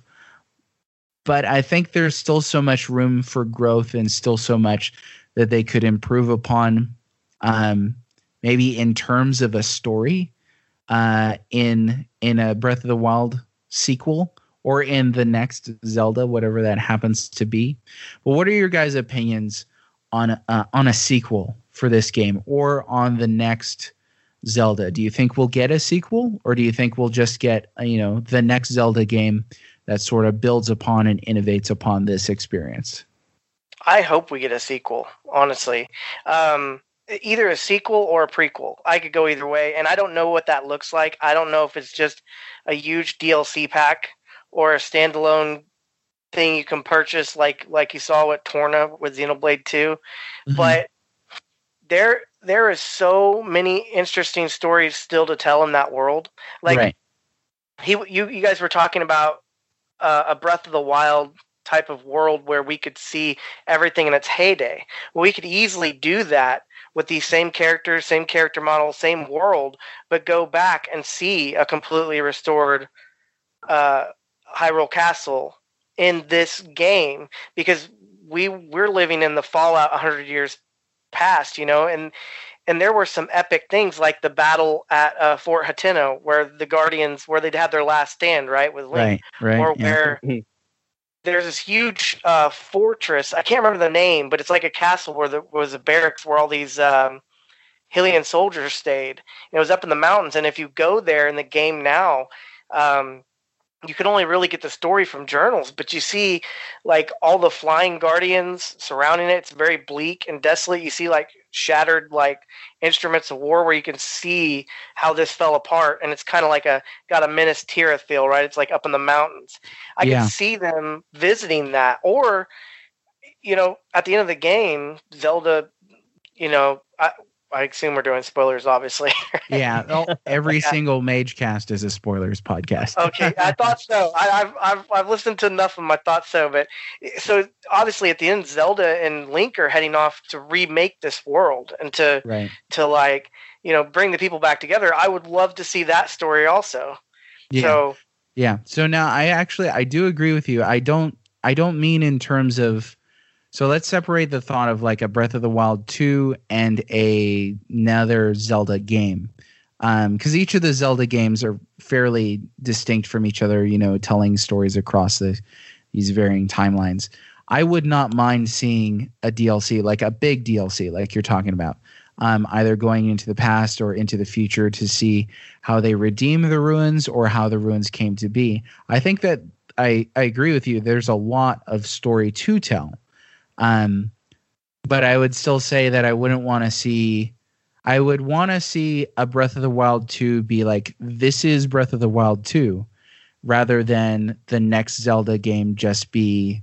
but I think there's still so much room for growth and still so much that they could improve upon, um, maybe in terms of a story, uh, in, in a Breath of the Wild sequel, or in the next Zelda, whatever that happens to be. But what are your guys' opinions on uh, on a sequel for this game, or on the next Zelda? Do you think we'll get a sequel, or do you think we'll just get, you know, the next Zelda game that sort of builds upon and innovates upon this experience? I hope we get a sequel, honestly. Um, either a sequel or a prequel. I could go either way, and I don't know what that looks like. I don't know if it's just a huge D L C pack or a standalone thing you can purchase, like like you saw with Torna with Xenoblade two. Mm-hmm. But there there is so many interesting stories still to tell in that world. Like right. he, you you guys were talking about uh, a Breath of the Wild type of world where we could see everything in its heyday. Well, we could easily do that with these same characters, same character model, same world, but go back and see a completely restored uh, Hyrule Castle in this game, because we we're living in the Fallout one hundred years past, you know, and and there were some epic things like the battle at uh, Fort Hateno, where the Guardians, where they'd have their last stand, right, with Link, right, right, or yeah. where there's this huge uh, fortress. I can't remember the name, but it's like a castle where there was a barracks where all these um, Hylian soldiers stayed. And it was up in the mountains, and if you go there in the game now, um, you can only really get the story from journals, but you see like all the flying guardians surrounding it. It's very bleak and desolate. You see like shattered like instruments of war where you can see how this fell apart. And it's kind of like a, got a Minas Tirith feel, right? It's like up in the mountains. I yeah. can see them visiting that. Or, you know, at the end of the game, Zelda, you know, I, I assume we're doing spoilers, obviously. Yeah, well, every yeah. single Mage Cast is a spoilers podcast. Okay, I thought so. I, I've I've I've listened to enough of them. I thought so, but so obviously at the end, Zelda and Link are heading off to remake this world and to right. to like you know bring the people back together. I would love to see that story also. Yeah. So yeah. So now I actually I do agree with you. I don't I don't mean in terms of. So let's separate the thought of like a Breath of the Wild two and a, another Zelda game. Because um, each of the Zelda games are fairly distinct from each other, you know, telling stories across the, these varying timelines. I would not mind seeing a D L C, like a big D L C, like you're talking about, um, either going into the past or into the future to see how they redeem the ruins or how the ruins came to be. I think that I, I agree with you. There's a lot of story to tell. Um, but I would still say that I wouldn't want to see, I would want to see a Breath of the Wild two be like, this is Breath of the Wild two, rather than the next Zelda game just be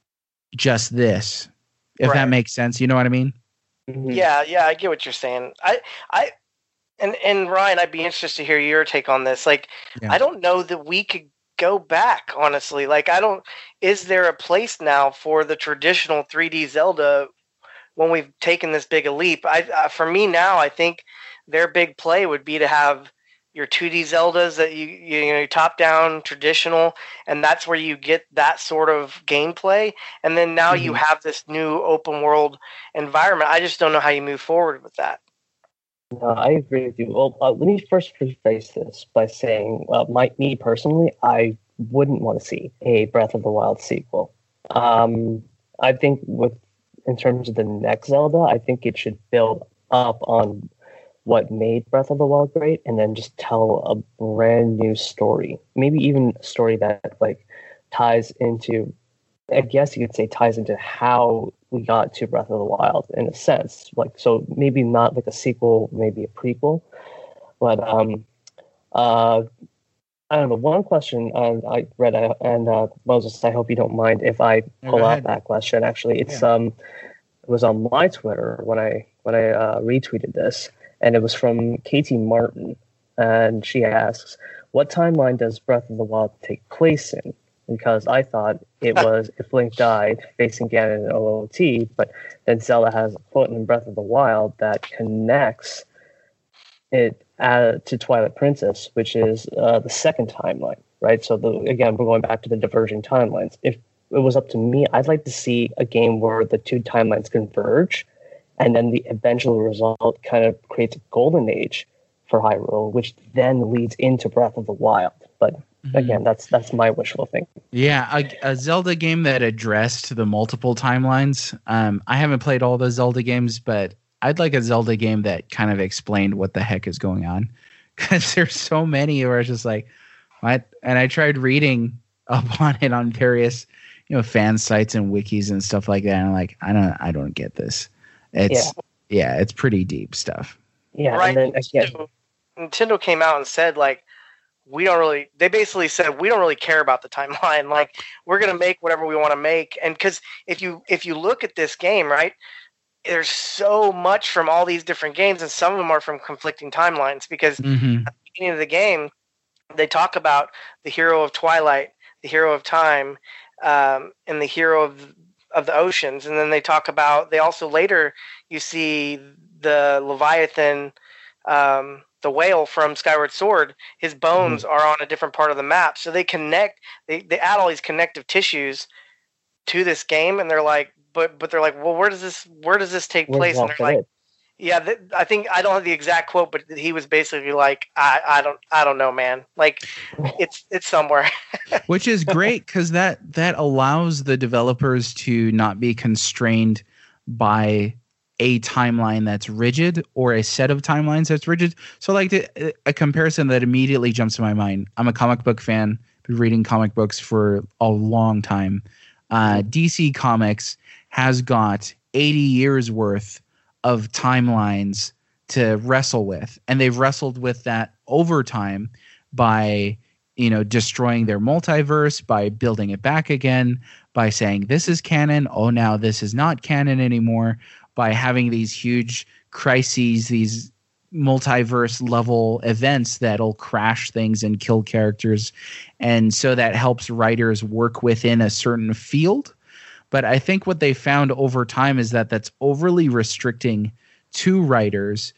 just this, if right. that makes sense. You know what I mean? Yeah. Yeah. I get what you're saying. I, I, and, and Ryan, I'd be interested to hear your take on this. Like, yeah. I don't know that we could go back, honestly. Like, I don't, is there a place now for the traditional three D Zelda when we've taken this big a leap? I, uh, for me now, I think their big play would be to have your two D Zeldas that you, you, you know, top down traditional, and that's where you get that sort of gameplay. And then now mm-hmm. you have this new open world environment. I just don't know how you move forward with that. No, I agree with you. Well, uh, let me first preface this by saying, uh, my, me personally, I wouldn't want to see a Breath of the Wild sequel. Um, I think with in terms of the next Zelda, I think it should build up on what made Breath of the Wild great, and then just tell a brand new story. Maybe even a story that like ties into, I guess you could say, ties into how we got to Breath of the Wild in a sense. Like, so maybe not like a sequel, maybe a prequel. But um, uh, I don't know. One question uh, I read, uh, and uh, Moses, I hope you don't mind if I pull out that question. Actually, it's yeah. um, it was on my Twitter when I when I uh, retweeted this, and it was from Katie Martin, and she asks, "What timeline does Breath of the Wild take place in?" Because I thought it was if Link died facing Ganon in O O T, but then Zelda has a foot in Breath of the Wild that connects it uh, to Twilight Princess, which is uh, the second timeline, right? So the, again, we're going back to the diverging timelines. If it was up to me, I'd like to see a game where the two timelines converge, and then the eventual result kind of creates a golden age for Hyrule, which then leads into Breath of the Wild. But again, that's that's my wishful thinking. Yeah, a, a Zelda game that addressed the multiple timelines. Um, I haven't played all the Zelda games, but I'd like a Zelda game that kind of explained what the heck is going on, because there's so many where it's just like, what? And I tried reading up on it on various, you know, fan sites and wikis and stuff like that. And I'm like, I don't, I don't get this. It's yeah, yeah it's pretty deep stuff. Yeah, right. And then again, Nintendo, Nintendo came out and said like, we don't really, they basically said, we don't really care about the timeline. Like, we're going to make whatever we want to make. And because if you, if you look at this game, right, there's so much from all these different games, and some of them are from conflicting timelines, because mm-hmm. at the beginning of the game, they talk about the hero of Twilight, the hero of time, um, and the hero of, of the oceans. And then they talk about, they also later, you see the Leviathan, um, the whale from Skyward Sword, his bones mm-hmm. are on a different part of the map. So they connect, they, they add all these connective tissues to this game, and they're like, but but they're like, well, where does this where does this take Where's place? And they're like, it? yeah, th- I think I don't have the exact quote, but he was basically like, I, I don't I don't know, man. Like, it's it's somewhere. Which is great, because that that allows the developers to not be constrained by a timeline that's rigid or a set of timelines that's rigid. So like the, a comparison that immediately jumps to my mind. I'm a comic book fan, been reading comic books for a long time. Uh, D C Comics has got eighty years worth of timelines to wrestle with, and they've wrestled with that over time by, you know, destroying their multiverse, by building it back again, by saying this is canon, oh now this is not canon anymore, by having these huge crises, these multiverse level events that'll crash things and kill characters. And so that helps writers work within a certain field. But I think what they found over time is that that's overly restricting to writers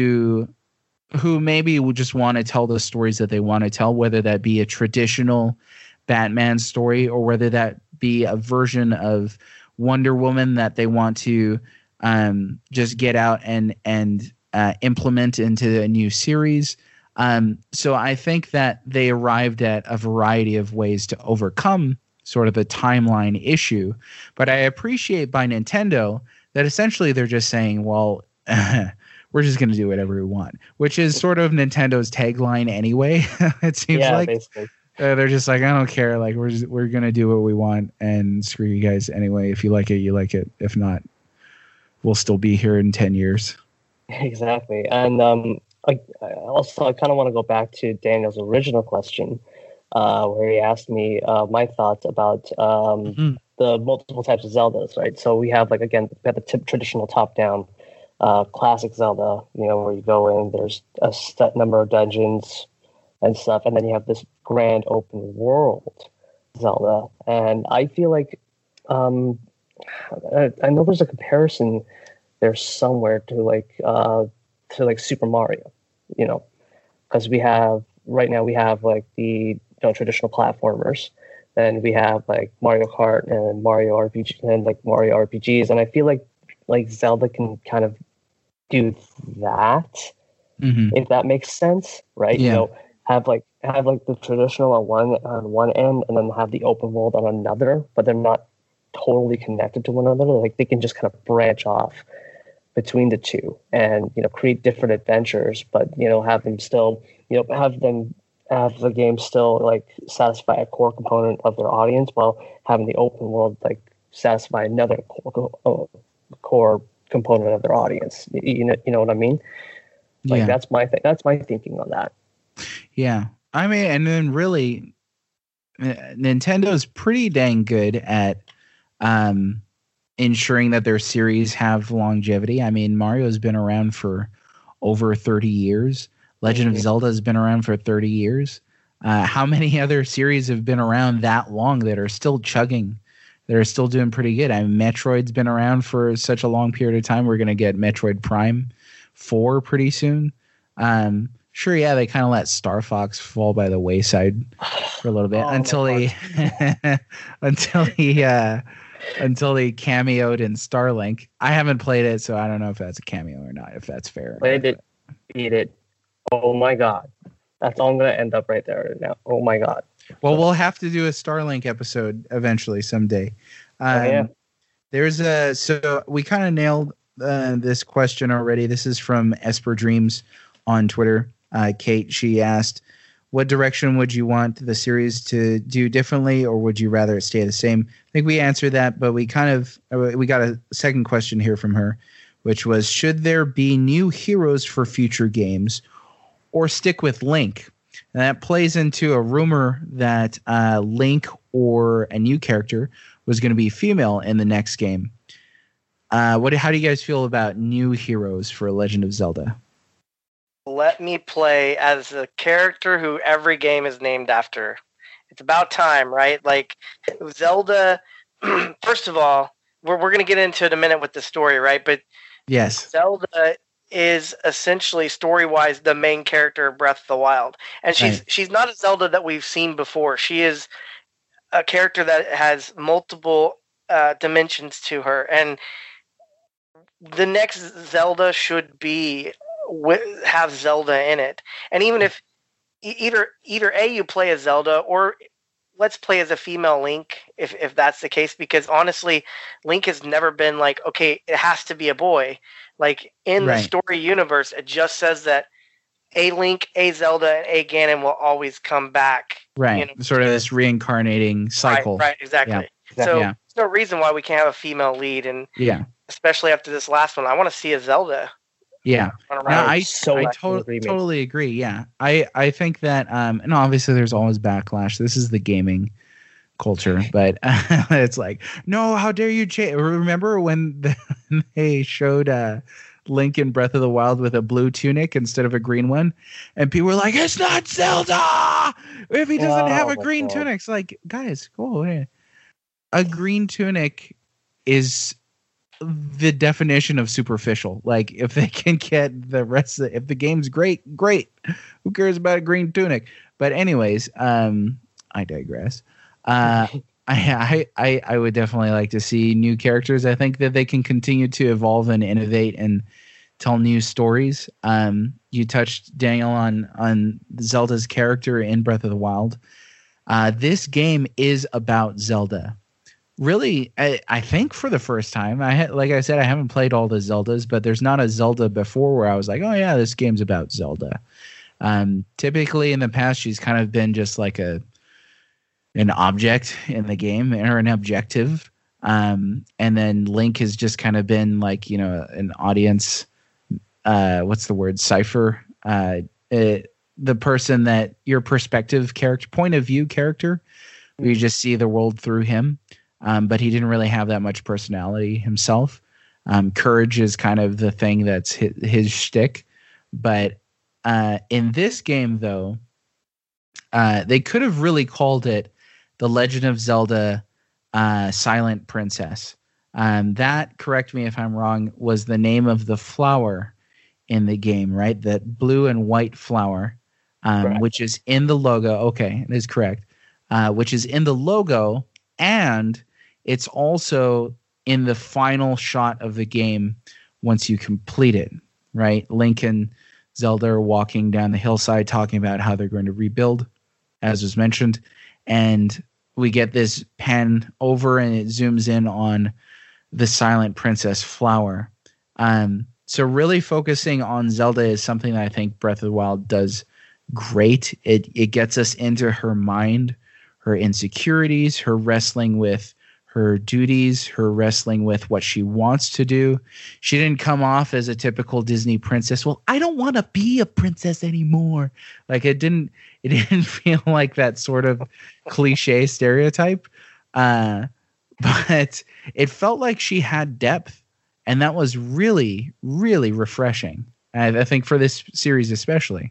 to who maybe will just want to tell the stories that they want to tell, whether that be a traditional Batman story or whether that be a version of Wonder Woman that they want to um, just get out and and uh, implement into a new series. Um, so I think that they arrived at a variety of ways to overcome sort of the timeline issue. But I appreciate by Nintendo that essentially they're just saying, well, we're just going to do whatever we want, which is sort of Nintendo's tagline anyway. It seems yeah, like basically. Uh, they're just like, I don't care. Like we're just, we're going to do what we want and screw you guys anyway. If you like it, you like it. If not, we'll still be here in ten years. Exactly. And um, I, I also I kind of want to go back to Daniel's original question, uh, where he asked me uh, my thoughts about um, Mm-hmm. the multiple types of Zeldas, right? So we have, like, again, we have the t- traditional top-down uh, classic Zelda, you know, where you go in, there's a set number of dungeons and stuff, and then you have this grand open world Zelda. And I feel like um, I, I know there's a comparison there somewhere to like uh, to like Super Mario, you know, because we have right now we have like the you know traditional platformers, and we have like Mario Kart and Mario R P G and like Mario R P Gs, and I feel like like Zelda can kind of do that, Mm-hmm. if that makes sense, right? Yeah. You know, have like have like the traditional on one on one end, and then have the open world on another, but they're not totally connected to one another. Like they can just kind of branch off between the two, and you know, create different adventures, but you know, have them still, you know, have them have the game still like satisfy a core component of their audience, while having the open world like satisfy another core, uh, core component of their audience. You know, you know what I mean? Like Yeah. that's my th- that's my thinking on that. Yeah. I mean, and then really, uh, Nintendo's pretty dang good at um, ensuring that their series have longevity. I mean, Mario's been around for over thirty years. Legend Mhm. of Zelda has been around for thirty years. Uh, how many other series have been around that long that are still chugging, that are still doing pretty good? I mean, Metroid's been around for such a long period of time. We're going to get Metroid Prime four pretty soon. Um, sure, yeah, they kind of let Star Fox fall by the wayside for a little bit Oh, until my he until he uh, until he cameoed in Starlink. I haven't played it, so I don't know if that's a cameo or not. If that's fair. or Played not. it, beat it. Oh my god, that's all I'm gonna end up right there now. Oh my god. Well, we'll have to do a Starlink episode eventually someday. Um, Oh, yeah. There's a so we kind of nailed uh, this question already. This is from Esper Dreams on Twitter. Uh, Kate, she asked, "What direction would you want the series to do differently, or would you rather it stay the same?" I think we answered that, but we kind of uh, we got a second question here from her, which was, "Should there be new heroes for future games, or stick with Link?" And that plays into a rumor that uh, Link or a new character was going to be female in the next game. Uh, what? How do you guys feel about new heroes for Legend of Zelda? Let me play as a character who every game is named after. It's about time, right? Like Zelda, first of all, we're we're going to get into it in a minute with the story, right? But Yes. Zelda is essentially story-wise the main character of Breath of the Wild. And she's Right. she's not a Zelda that we've seen before. She is a character that has multiple uh, dimensions to her. And the next Zelda should be wi- have Zelda in it. And even if e- either either A, you play as Zelda, or let's play as a female Link, if if that's the case, because honestly, Link has never been like, okay, it has to be a boy. Like in Right. the story universe, it just says that a Link, a Zelda, and a Ganon will always come back. Right. You know? Sort of this reincarnating cycle. Right, right exactly. Yeah. So yeah. there's no reason why we can't have a female lead, and yeah. especially after this last one, I want to see a Zelda. Yeah. No, I so I to- totally agree. Yeah. I, I think that, um, and obviously there's always backlash. This is the gaming culture, but uh, it's like, no, how dare you change? Remember when the, they showed uh, Link in Breath of the Wild with a blue tunic instead of a green one? And people were like, it's not Zelda if he doesn't oh, have a green God. tunic. It's like, guys, go away. A green tunic is the definition of superficial. Like, if they can get the rest of the, if the game's great, great. Who cares about a green tunic? But anyways, um, I digress. Uh, I, I I would definitely like to see new characters. I think that they can continue to evolve and innovate and tell new stories. Um, you touched, Daniel, on on Zelda's character in Breath of the Wild. Uh, this game is about Zelda. Really, I, I think for the first time, I ha- like I said, I haven't played all the Zeldas, but there's not a Zelda before where I was like, oh yeah, this game's about Zelda. Um, typically in the past, she's kind of been just like a an object in the game or an objective. Um, and then Link has just kind of been like, you know, an audience, uh, what's the word? Cipher, uh, it, the person that your perspective character, point of view character, where you just see the world through him. Um, but he didn't really have that much personality himself. Um, courage is kind of the thing that's his, his shtick. But uh, in this game, though, uh, they could have really called it The Legend of Zelda uh, Silent Princess. Um, that, correct me if I'm wrong, was the name of the flower in the game, right? That blue and white flower, um, which is in the logo. Okay, it is correct. Uh, which is in the logo, and it's also in the final shot of the game once you complete it, right? Link and Zelda are walking down the hillside talking about how they're going to rebuild, as was mentioned. And we get this pan over and it zooms in on the Silent Princess flower. Um, so really focusing on Zelda is something that I think Breath of the Wild does great. It it gets us into her mind, her insecurities, her wrestling with her duties, her wrestling with what she wants to do. She didn't come off as a typical Disney princess. Well, I don't want to be a princess anymore. Like it didn't, it didn't feel like that sort of cliche stereotype. Uh, but it felt like she had depth, and that was really, really refreshing. I, I think for this series especially.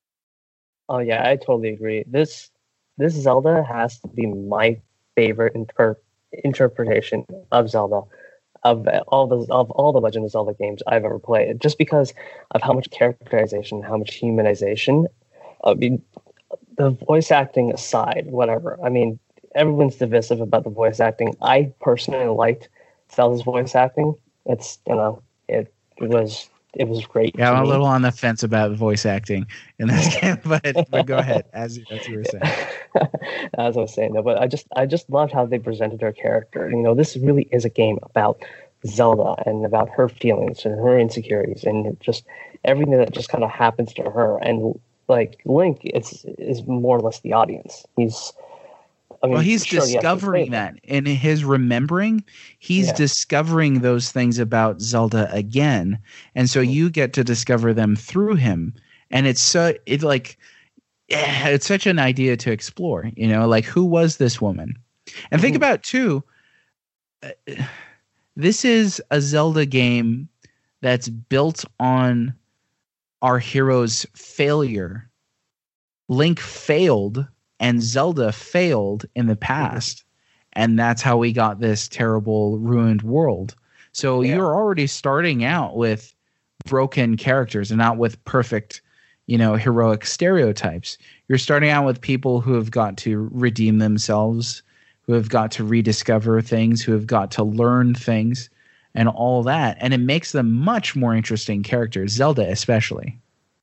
Oh yeah, I totally agree. This this Zelda has to be my favorite inter- interpretation of Zelda, of all the of all the Legend of Zelda games I've ever played, just because of how much characterization, how much humanization. I mean, the voice acting aside, whatever. I mean, everyone's divisive about the voice acting. I personally liked Zelda's voice acting. It's you know, it, it was. It was great. Yeah, I'm me. a little on the fence about voice acting in this game, but but go ahead, as as you were saying. As I was saying, no, but I just I just loved how they presented her character. You know, this really is a game about Zelda and about her feelings and her insecurities and just everything that just kind of happens to her. And like Link, it's is more or less the audience. He's I mean, well, he's sure, discovering that. that in his remembering, he's yeah. discovering those things about Zelda again, and so mm-hmm. you get to discover them through him. And it's so it's like it's such an idea to explore. You know, like who was this woman? And mm-hmm. think about too. Uh, this is a Zelda game that's built on our hero's failure. Link failed. And Zelda failed in the past, and that's how we got this terrible, ruined world. So yeah. you're already starting out with broken characters and not with perfect, you know, heroic stereotypes. You're starting out with people who have got to redeem themselves, who have got to rediscover things, who have got to learn things, and all that. And it makes them much more interesting characters, Zelda especially.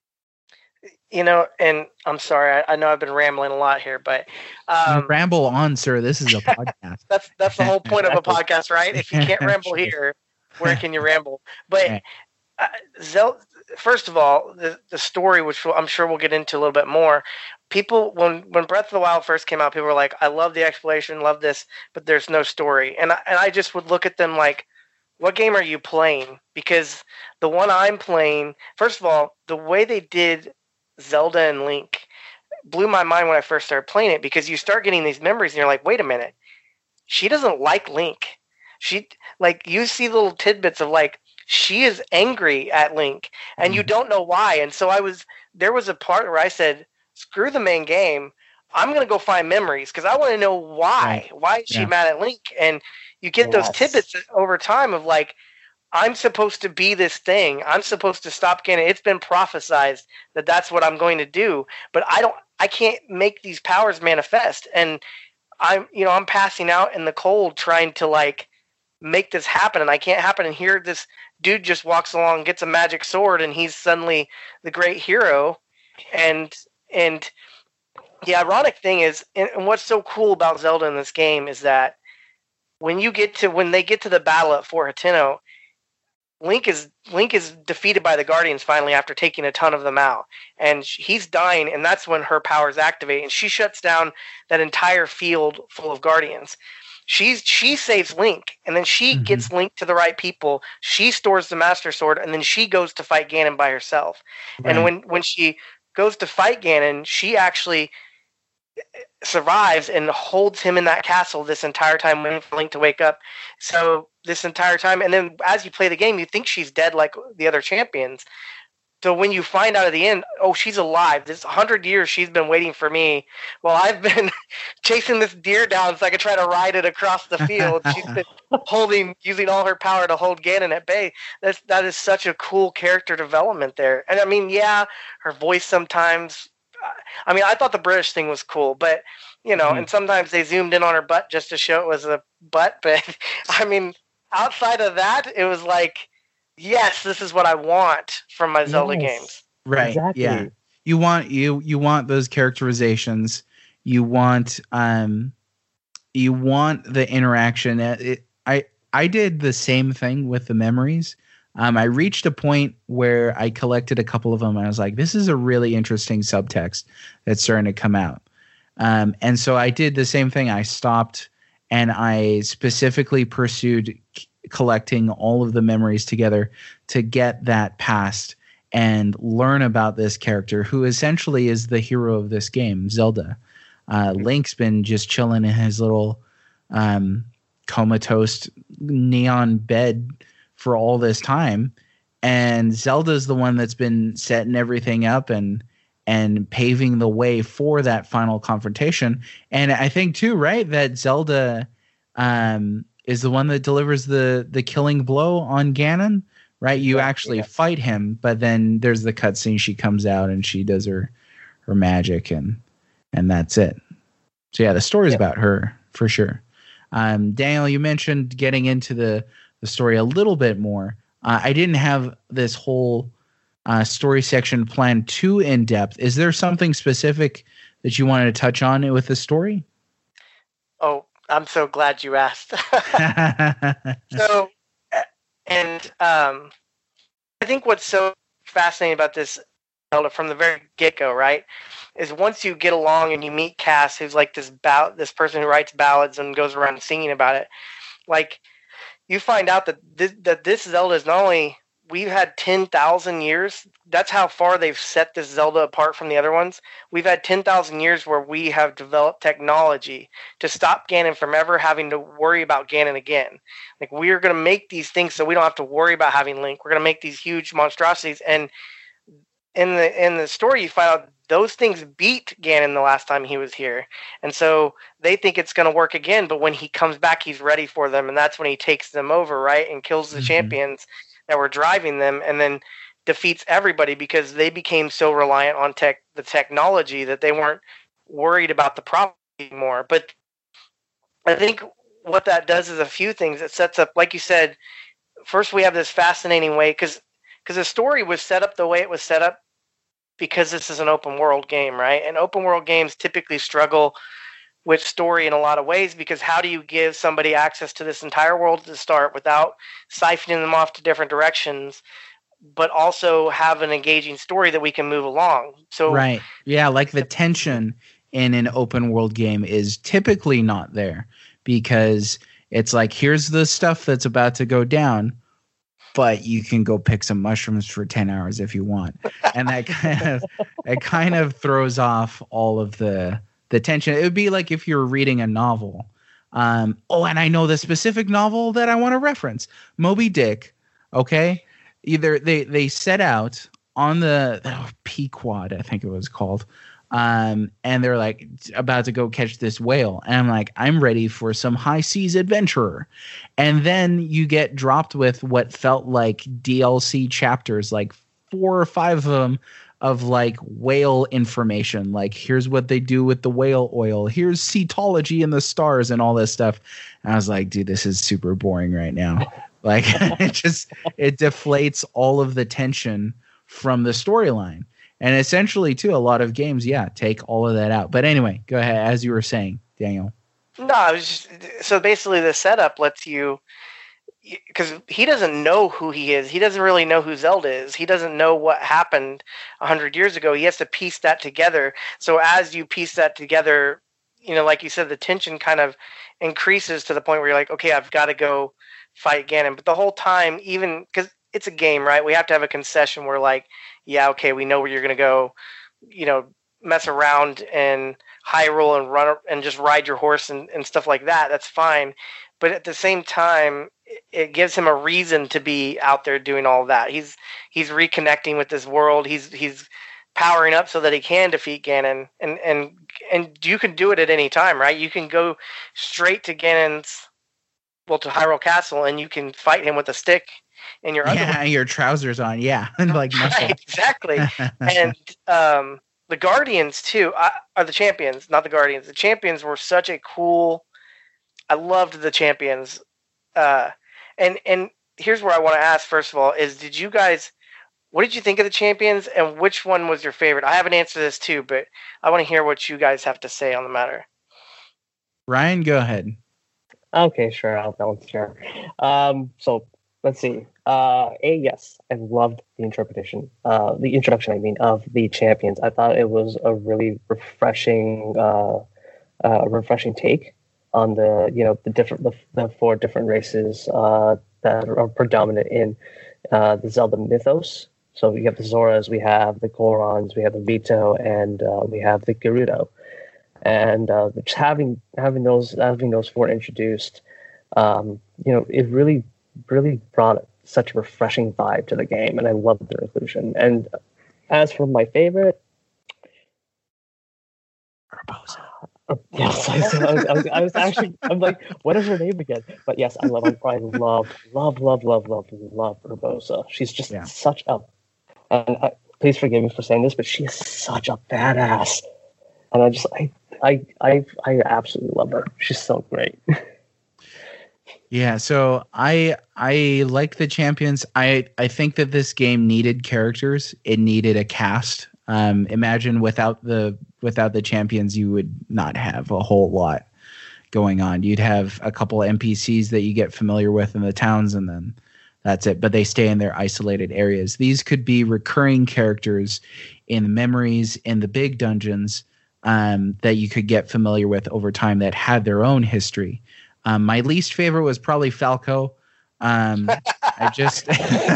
You know, and I'm sorry, I, I know I've been rambling a lot here, but um, ramble on, sir. This is a podcast. that's that's the whole point of a podcast, right? If you can't ramble here, where can you ramble? But uh, Zelda, first of all, the the story, which I'm sure we'll get into a little bit more. People, when when Breath of the Wild first came out, people were like, "I love the exploration, love this, but there's no story." And I, and I just would look at them like, "What game are you playing?" Because the one I'm playing, first of all, the way they did Zelda and Link blew my mind when I first started playing it, because you start getting these memories and you're like, "Wait a minute, she doesn't like Link." She like you see little tidbits of like she is angry at Link, and mm-hmm. you don't know why. And so I was there was a part where I said, screw the main game. I'm going to go find memories because I want to know why. Right. Why is she yeah. mad at Link? And you get yes. those tidbits over time of like, I'm supposed to be this thing. I'm supposed to stop Ganon. It's been prophesized that that's what I'm going to do, but I don't. I can't make these powers manifest. And I'm, you know, I'm passing out in the cold trying to like make this happen, and I can't happen. And here, this dude just walks along, gets a magic sword, and he's suddenly the great hero. And And the ironic thing is, and what's so cool about Zelda in this game is that when you get to when they get to the battle at Fort Hateno, Link is Link is defeated by the Guardians finally after taking a ton of them out, and he's dying, and that's when her powers activate, and she shuts down that entire field full of Guardians. She's she saves Link, and then she mm-hmm. gets Link to the right people. She stores the Master Sword, and then she goes to fight Ganon by herself. Right. And when when she goes to fight Ganon, she actually survives and holds him in that castle this entire time, waiting for Link to wake up. So this entire time, and then as you play the game, you think she's dead like the other champions. So when you find out at the end, oh, she's alive. This hundred years she's been waiting for me. Well, I've been chasing this deer down so I could try to ride it across the field. She's been holding, using all her power to hold Ganon at bay. That's that is such a cool character development there. And I mean, yeah, her voice sometimes. I mean, I thought the British thing was cool, but you know, mm-hmm. and sometimes they zoomed in on her butt just to show it was a butt. But I mean, outside of that, it was like, yes, this is what I want from my Zelda yes, games. Right. Exactly. Yeah. You want you you want those characterizations. You want um you want the interaction. It, I I did the same thing with the memories. Um, I reached a point where I collected a couple of them, and I was like, "This is a really interesting subtext that's starting to come out." Um, and so I did the same thing. I stopped, and I specifically pursued c- collecting all of the memories together to get that past and learn about this character, who essentially is the hero of this game, Zelda. Uh, Link's been just chilling in his little um, comatose neon bed for all this time, and Zelda's the one that's been setting everything up and and paving the way for that final confrontation. And I think too, right, that Zelda um, is the one that delivers the the killing blow on Ganon, right? You yeah, actually yeah. fight him, but then there's the cutscene. She comes out and she does her her magic, and and that's it. So yeah, the story's yeah. about her for sure. Um, Daniel, you mentioned getting into the the story a little bit more. Uh, I didn't have this whole uh, story section planned too in depth. Is there something specific that you wanted to touch on with the story? Oh, I'm so glad you asked. so, and um, I think what's so fascinating about this from the very get-go, right, is once you get along and you meet Cass, who's like this ba- this person who writes ballads and goes around singing about it, like, you find out that this, that this Zelda is not only, we've had ten thousand years, that's how far they've set this Zelda apart from the other ones. We've had ten thousand years where we have developed technology to stop Ganon from ever having to worry about Ganon again. Like, we're going to make these things so we don't have to worry about having Link. We're going to make these huge monstrosities. And in the in the story, you find out those things beat Ganon the last time he was here. And so they think it's going to work again, but when he comes back, he's ready for them, and that's when he takes them over, right, and kills the mm-hmm. champions that were driving them, and then defeats everybody because they became so reliant on tech, the technology, that they weren't worried about the problem anymore. But I think what that does is a few things. It sets up, like you said, first we have this fascinating way, because because the story was set up the way it was set up because this is an open world game, right? And open world games typically struggle with story in a lot of ways, because how do you give somebody access to this entire world to start without siphoning them off to different directions? but also have an engaging story that we can move along. So right, yeah, like the tension in an open world game is typically not there because it's like, here's the stuff that's about to go down, but you can go pick some mushrooms for ten hours if you want. And that kind of, it kind of throws off all of the, the tension. It would be like if you're reading a novel. Um, oh, and I know the specific novel that I want to reference, Moby Dick. Okay. Either they, they set out on the oh, Pequod, I think it was called. Um, and they're like about to go catch this whale. And I'm like, I'm ready for some high seas adventurer. And then you get dropped with what felt like D L C chapters, like four or five of them of like whale information. Like, here's what they do with the whale oil. Here's cetology in the stars and all this stuff. And I was like, dude, this is super boring right now. Like it just, it deflates all of the tension from the storyline. And essentially, too, a lot of games, yeah, take all of that out. But anyway, go ahead. As you were saying, Daniel. No, I was just, so basically the setup lets you, because he doesn't know who he is. He doesn't really know who Zelda is. He doesn't know what happened one hundred years ago. He has to piece that together. So as you piece that together, you know, like you said, the tension kind of increases to the point where you're like, okay, I've got to go fight Ganon. But the whole time, even, because it's a game, right? We have to have a concession where like, yeah, okay, we know where you're going to go, you know, mess around and Hyrule and run and just ride your horse and, and stuff like that. That's fine. But at the same time, it gives him a reason to be out there doing all that. He's he's reconnecting with this world. He's he's powering up so that he can defeat Ganon. And and and you can do it at any time, right? You can go straight to Ganon's, well, to Hyrule Castle, and you can fight him with a stick in your underwear. Yeah, your trousers on, yeah. like right, exactly. And um, the Guardians, too, uh, are the champions, not the Guardians. The champions were such a cool... I loved the champions. Uh, and and here's where I want to ask, first of all, is did you guys... What did you think of the champions, and which one was your favorite? I have an answer to this, too, but I want to hear what you guys have to say on the matter. Ryan, go ahead. Okay, sure. I'll, I'll share. Um, so... Let's see. Uh, a yes, I loved the interpretation, uh, the introduction. I mean, of the champions. I thought it was a really refreshing, uh, uh, refreshing take on the you know the different the, the four different races uh, that are predominant in uh, the Zelda mythos. So we have the Zoras, we have the Gorons, we have the Vito, and uh, we have the Gerudo. And uh, just having having those having those four introduced, um, you know, it really. really brought such a refreshing vibe to the game, and I loved their inclusion. And as for my favorite, Urbosa. Uh, yes, I, I, was, I, was, I was actually, I'm like, what is her name again? But yes, I love, I love, love, love, love, love, love Urbosa. She's just yeah. such a, and I, please forgive me for saying this, but she is such a badass. And I just, I, I, I, I absolutely love her. She's so great. Yeah, so I I like the champions. I I think that this game needed characters. It needed a cast. Um, imagine without the without the champions, you would not have a whole lot going on. You'd have a couple N P Cs that you get familiar with in the towns, and then that's it. But they stay in their isolated areas. These could be recurring characters in the memories in the big dungeons um, that you could get familiar with over time that had their own history. Um, my least favorite was probably Falco. Um, I just,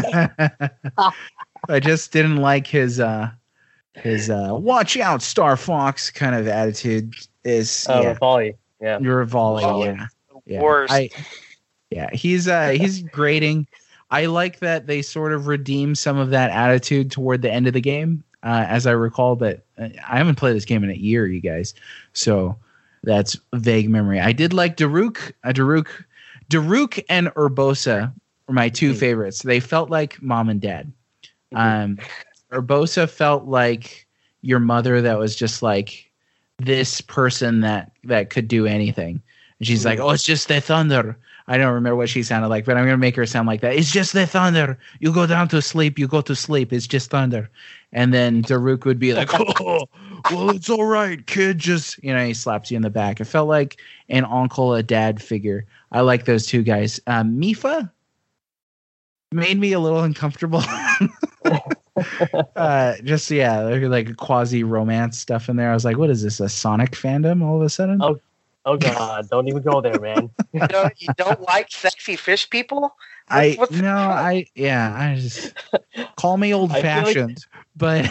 I just didn't like his, uh, his uh, "watch out, Star Fox" kind of attitude. Is oh, yeah, Revali, yeah, Revali, oh, yeah, yeah. Worst. I, yeah, he's uh, he's grating. I like that they sort of redeem some of that attitude toward the end of the game, uh, as I recall. But I haven't played this game in a year, you guys, so. That's vague memory. I did like Daruk. Uh, Daruk, Daruk and Urbosa were my two mm-hmm. favorites. They felt like mom and dad. Um, Urbosa felt like your mother that was just like this person that, that could do anything. And she's mm-hmm. like, oh, it's just the thunder. I don't remember what she sounded like, but I'm going to make her sound like that. It's just the thunder. You go down to sleep. You go to sleep. It's just thunder. And then Daruk would be like, oh, well, it's all right, kid. Just, you know, he slaps you in the back. It felt like an uncle, a dad figure. I like those two guys. Um, Mipha made me a little uncomfortable. uh, just yeah, there's like quasi romance stuff in there. I was like, what is this? A Sonic fandom all of a sudden? Oh, oh God! Don't even go there, man. You don't, you don't like sexy fish people? I what's the no, problem? I yeah, I just call me old fashioned, but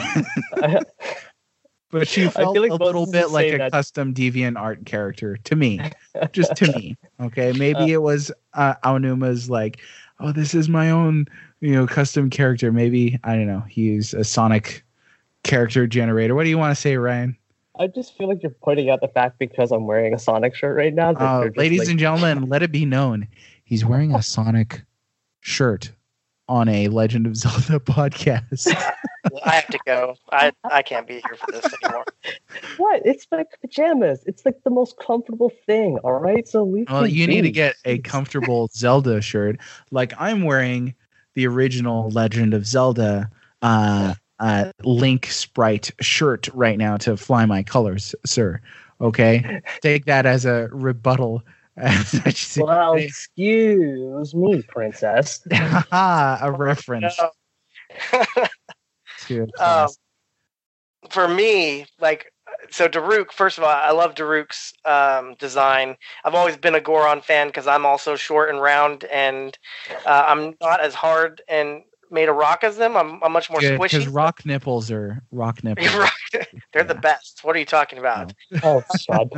but she felt like a little Moses bit is like saying a that- custom deviant art character to me, just to me. Okay, maybe it was uh, Aonuma's like, oh, this is my own, you know, custom character. Maybe I don't know. He's a Sonic character generator. What do you want to say, Ryan? I just feel like you're pointing out the fact because I'm wearing a Sonic shirt right now. that Uh, you're just ladies like- and gentlemen, let it be known, he's wearing a Sonic shirt on a Legend of Zelda podcast. I have to go. I, I can't be here for this anymore. What? It's like pajamas. It's like the most comfortable thing. All right, so we. Well, can you need to choose. get a comfortable Zelda shirt. Like I'm wearing the original Legend of Zelda uh, uh, Link sprite shirt right now to fly my colors, sir. Okay, take that as a rebuttal. Well, excuse me, princess. a reference No. to a Um, class. For me, like, so Daruk, first of all, I love Daruk's um, design. I've always been a Goron fan because I'm also short and round, and uh, I'm not as hard and made of rock as them. I'm, I'm much more Because squishy. rock nipples are rock nipples. They're the best. What are you talking about? Oh God.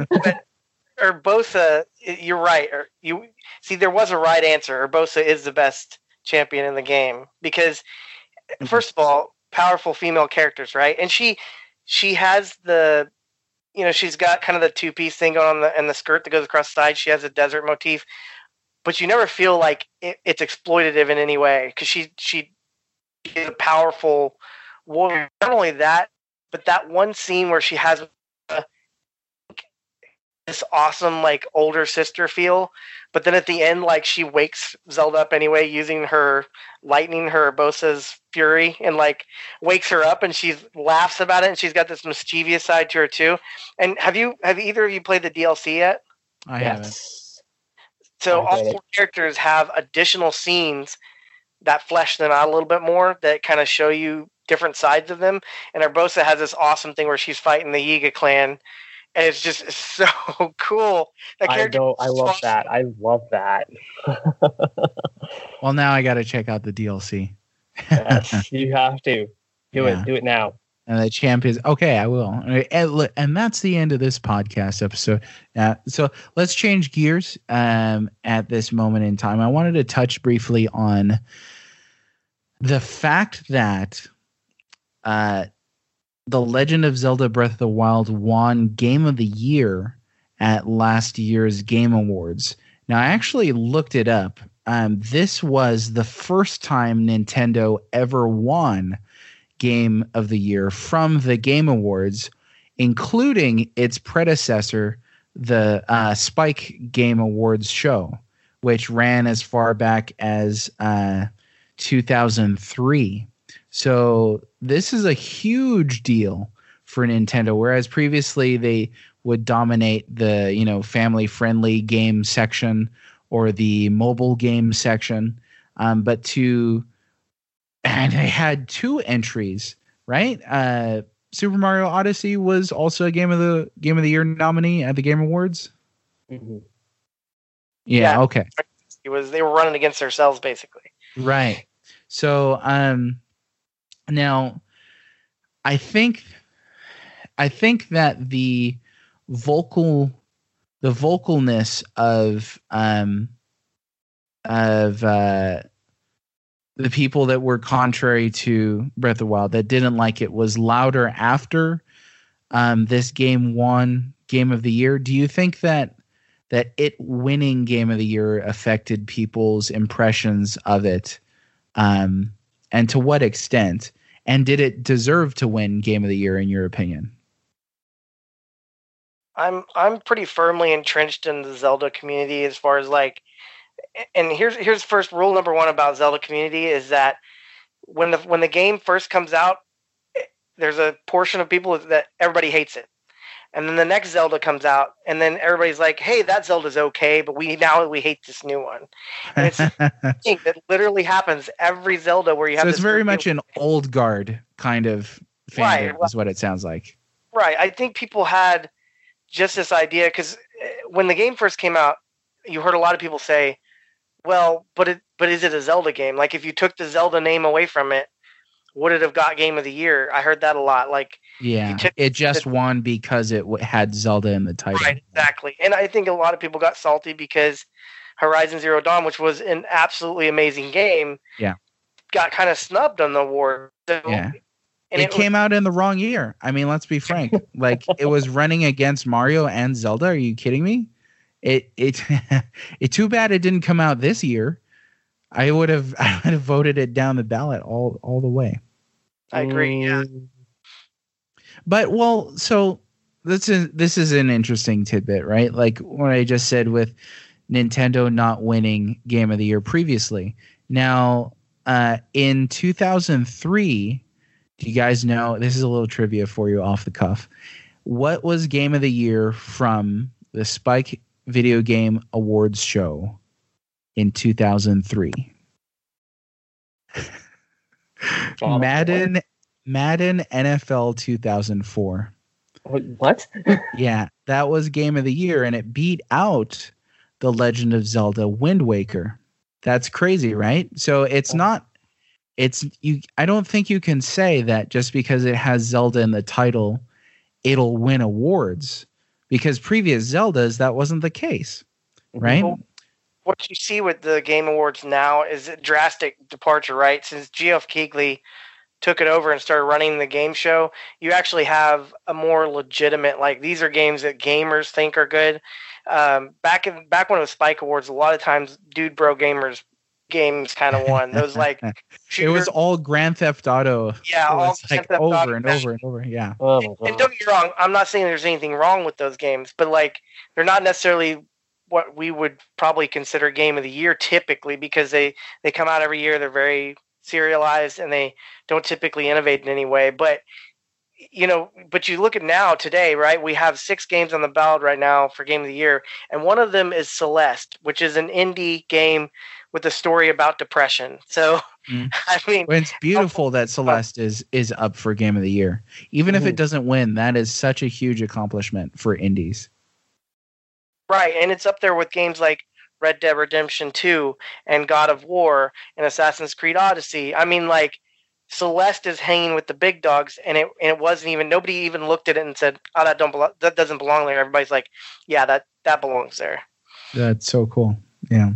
Urbosa, you're right. Or you see, there was a right answer. Urbosa is the best champion in the game because, first of all, powerful female characters, right? And she she has the, you know, she's got kind of the two piece thing going on the and the skirt that goes across the side. She has a desert motif, but you never feel like it, it's exploitative in any way because she she is a powerful warrior. Not only that, but that one scene where she has a, this awesome like older sister feel, but then at the end, like she wakes Zelda up anyway using her lightning, her Urbosa's fury, and like wakes her up, and she laughs about it, and she's got this mischievous side to her too. And have you have either of you played the D L C yet? I haven't. Yes. So I all played it. four characters have additional scenes that flesh them out a little bit more, that kind of show you different sides of them. And Urbosa has this awesome thing where she's fighting the Yiga clan. And it's just so cool. That I character know. I is love awesome. that. I love that. Well, now I got to check out the D L C. Yes, you have to do Yeah. it. Do it now. And the champ is okay. I will. And, look, and that's the end of this podcast episode. Uh, so let's change gears. Um, at this moment in time, I wanted to touch briefly on the fact that uh, The Legend of Zelda Breath of the Wild won Game of the Year at last year's Game Awards. Now, I actually looked it up. Um, this was the first time Nintendo ever won Game of the Year from the Game Awards, including its predecessor, the uh, Spike Game Awards show, which ran as far back as uh, two thousand three. So this is a huge deal for Nintendo, whereas previously they would dominate the, you know, family-friendly game section or the mobile game section. Um, but to and they had two entries, right? Uh, Super Mario Odyssey was also a game of the game of the year nominee at the Game Awards. Mhm. Yeah, Yeah. okay. It was they were running against themselves basically. Right. So um now I think I think that the vocal the vocalness of um of uh the people that were contrary to Breath of the Wild, that didn't like it, was louder after um this game won Game of the Year. Do you think that that it winning Game of the Year affected people's impressions of it? Um, and to what extent? And did it deserve to win Game of the Year, in your opinion? I'm I'm pretty firmly entrenched in the Zelda community as far as like, and here's here's first rule number one about Zelda community is that when the when the game first comes out, there's a portion of people that everybody hates it. And then the next Zelda comes out, and then everybody's like, "Hey, that Zelda's okay, but we now we hate this new one." And it's a thing that literally happens every Zelda where you have. So it's this very review. much an old guard kind of fandom, Right. is what it sounds like. Right. I think people had just this idea because when the game first came out, you heard a lot of people say, "Well, but it, but is it a Zelda game? Like, if you took the Zelda name away from it, would it have got Game of the Year?" I heard that a lot. Like, Yeah, took- it just won because it w- had Zelda in the title. right, exactly. And I think a lot of people got salty because Horizon Zero Dawn, which was an absolutely amazing game, Yeah. got kind of snubbed on the award. So, Yeah. and It, it, came out in the wrong year. I mean, let's be frank. Like, it was running against Mario and Zelda. Are you kidding me? It it it too bad it didn't come out this year. I would have I would have voted it down the ballot all all the way. I agree. Yeah. Mm, But well, so this is this is an interesting tidbit, right? Like what I just said with Nintendo not winning Game of the Year previously. Now, uh, in two thousand three, do you guys know? This is a little trivia for you off the cuff. What was Game of the Year from the Spike Video Game Awards show in two thousand three? God, Madden Madden N F L two thousand four. What? what? Yeah, that was Game of the Year, and it beat out The Legend of Zelda Wind Waker. That's crazy, right? So it's not, it's you. I don't think you can say that just because it has Zelda in the title, it'll win awards. Because previous Zeldas, that wasn't the case, right? Well, what you see with the Game Awards now is a drastic departure, right? Since Geoff Keighley took it over and started running the game show, you actually have a more legitimate, like, these are games that gamers think are good. Um, back in back when it was Spike Awards, a lot of times Dude Bro Gamers games kind of won. Those like It shooter- was all Grand Theft Auto. yeah, It all was Grand like Theft over Auto. and over and over. Yeah. Oh my And god. don't get me wrong, I'm not saying there's anything wrong with those games, but like they're not necessarily what we would probably consider Game of the Year typically because they they come out every year. They're very serialized and they don't typically innovate in any way. But you know, but you look at now today, right? We have six games on the ballot right now for Game of the Year, and one of them is Celeste, which is an indie game with a story about depression. So, Mm. I mean, Well, it's beautiful that Celeste is is up for Game of the Year. Even if it doesn't win, that is such a huge accomplishment for indies. right, and it's up there with games like Red Dead Redemption two and God of War and Assassin's Creed Odyssey. I mean, like Celeste is hanging with the big dogs, and it and it wasn't even nobody even looked at it and said, "Oh, that don't belong, that doesn't belong there." Everybody's like, "Yeah, that that belongs there." That's so cool. Yeah.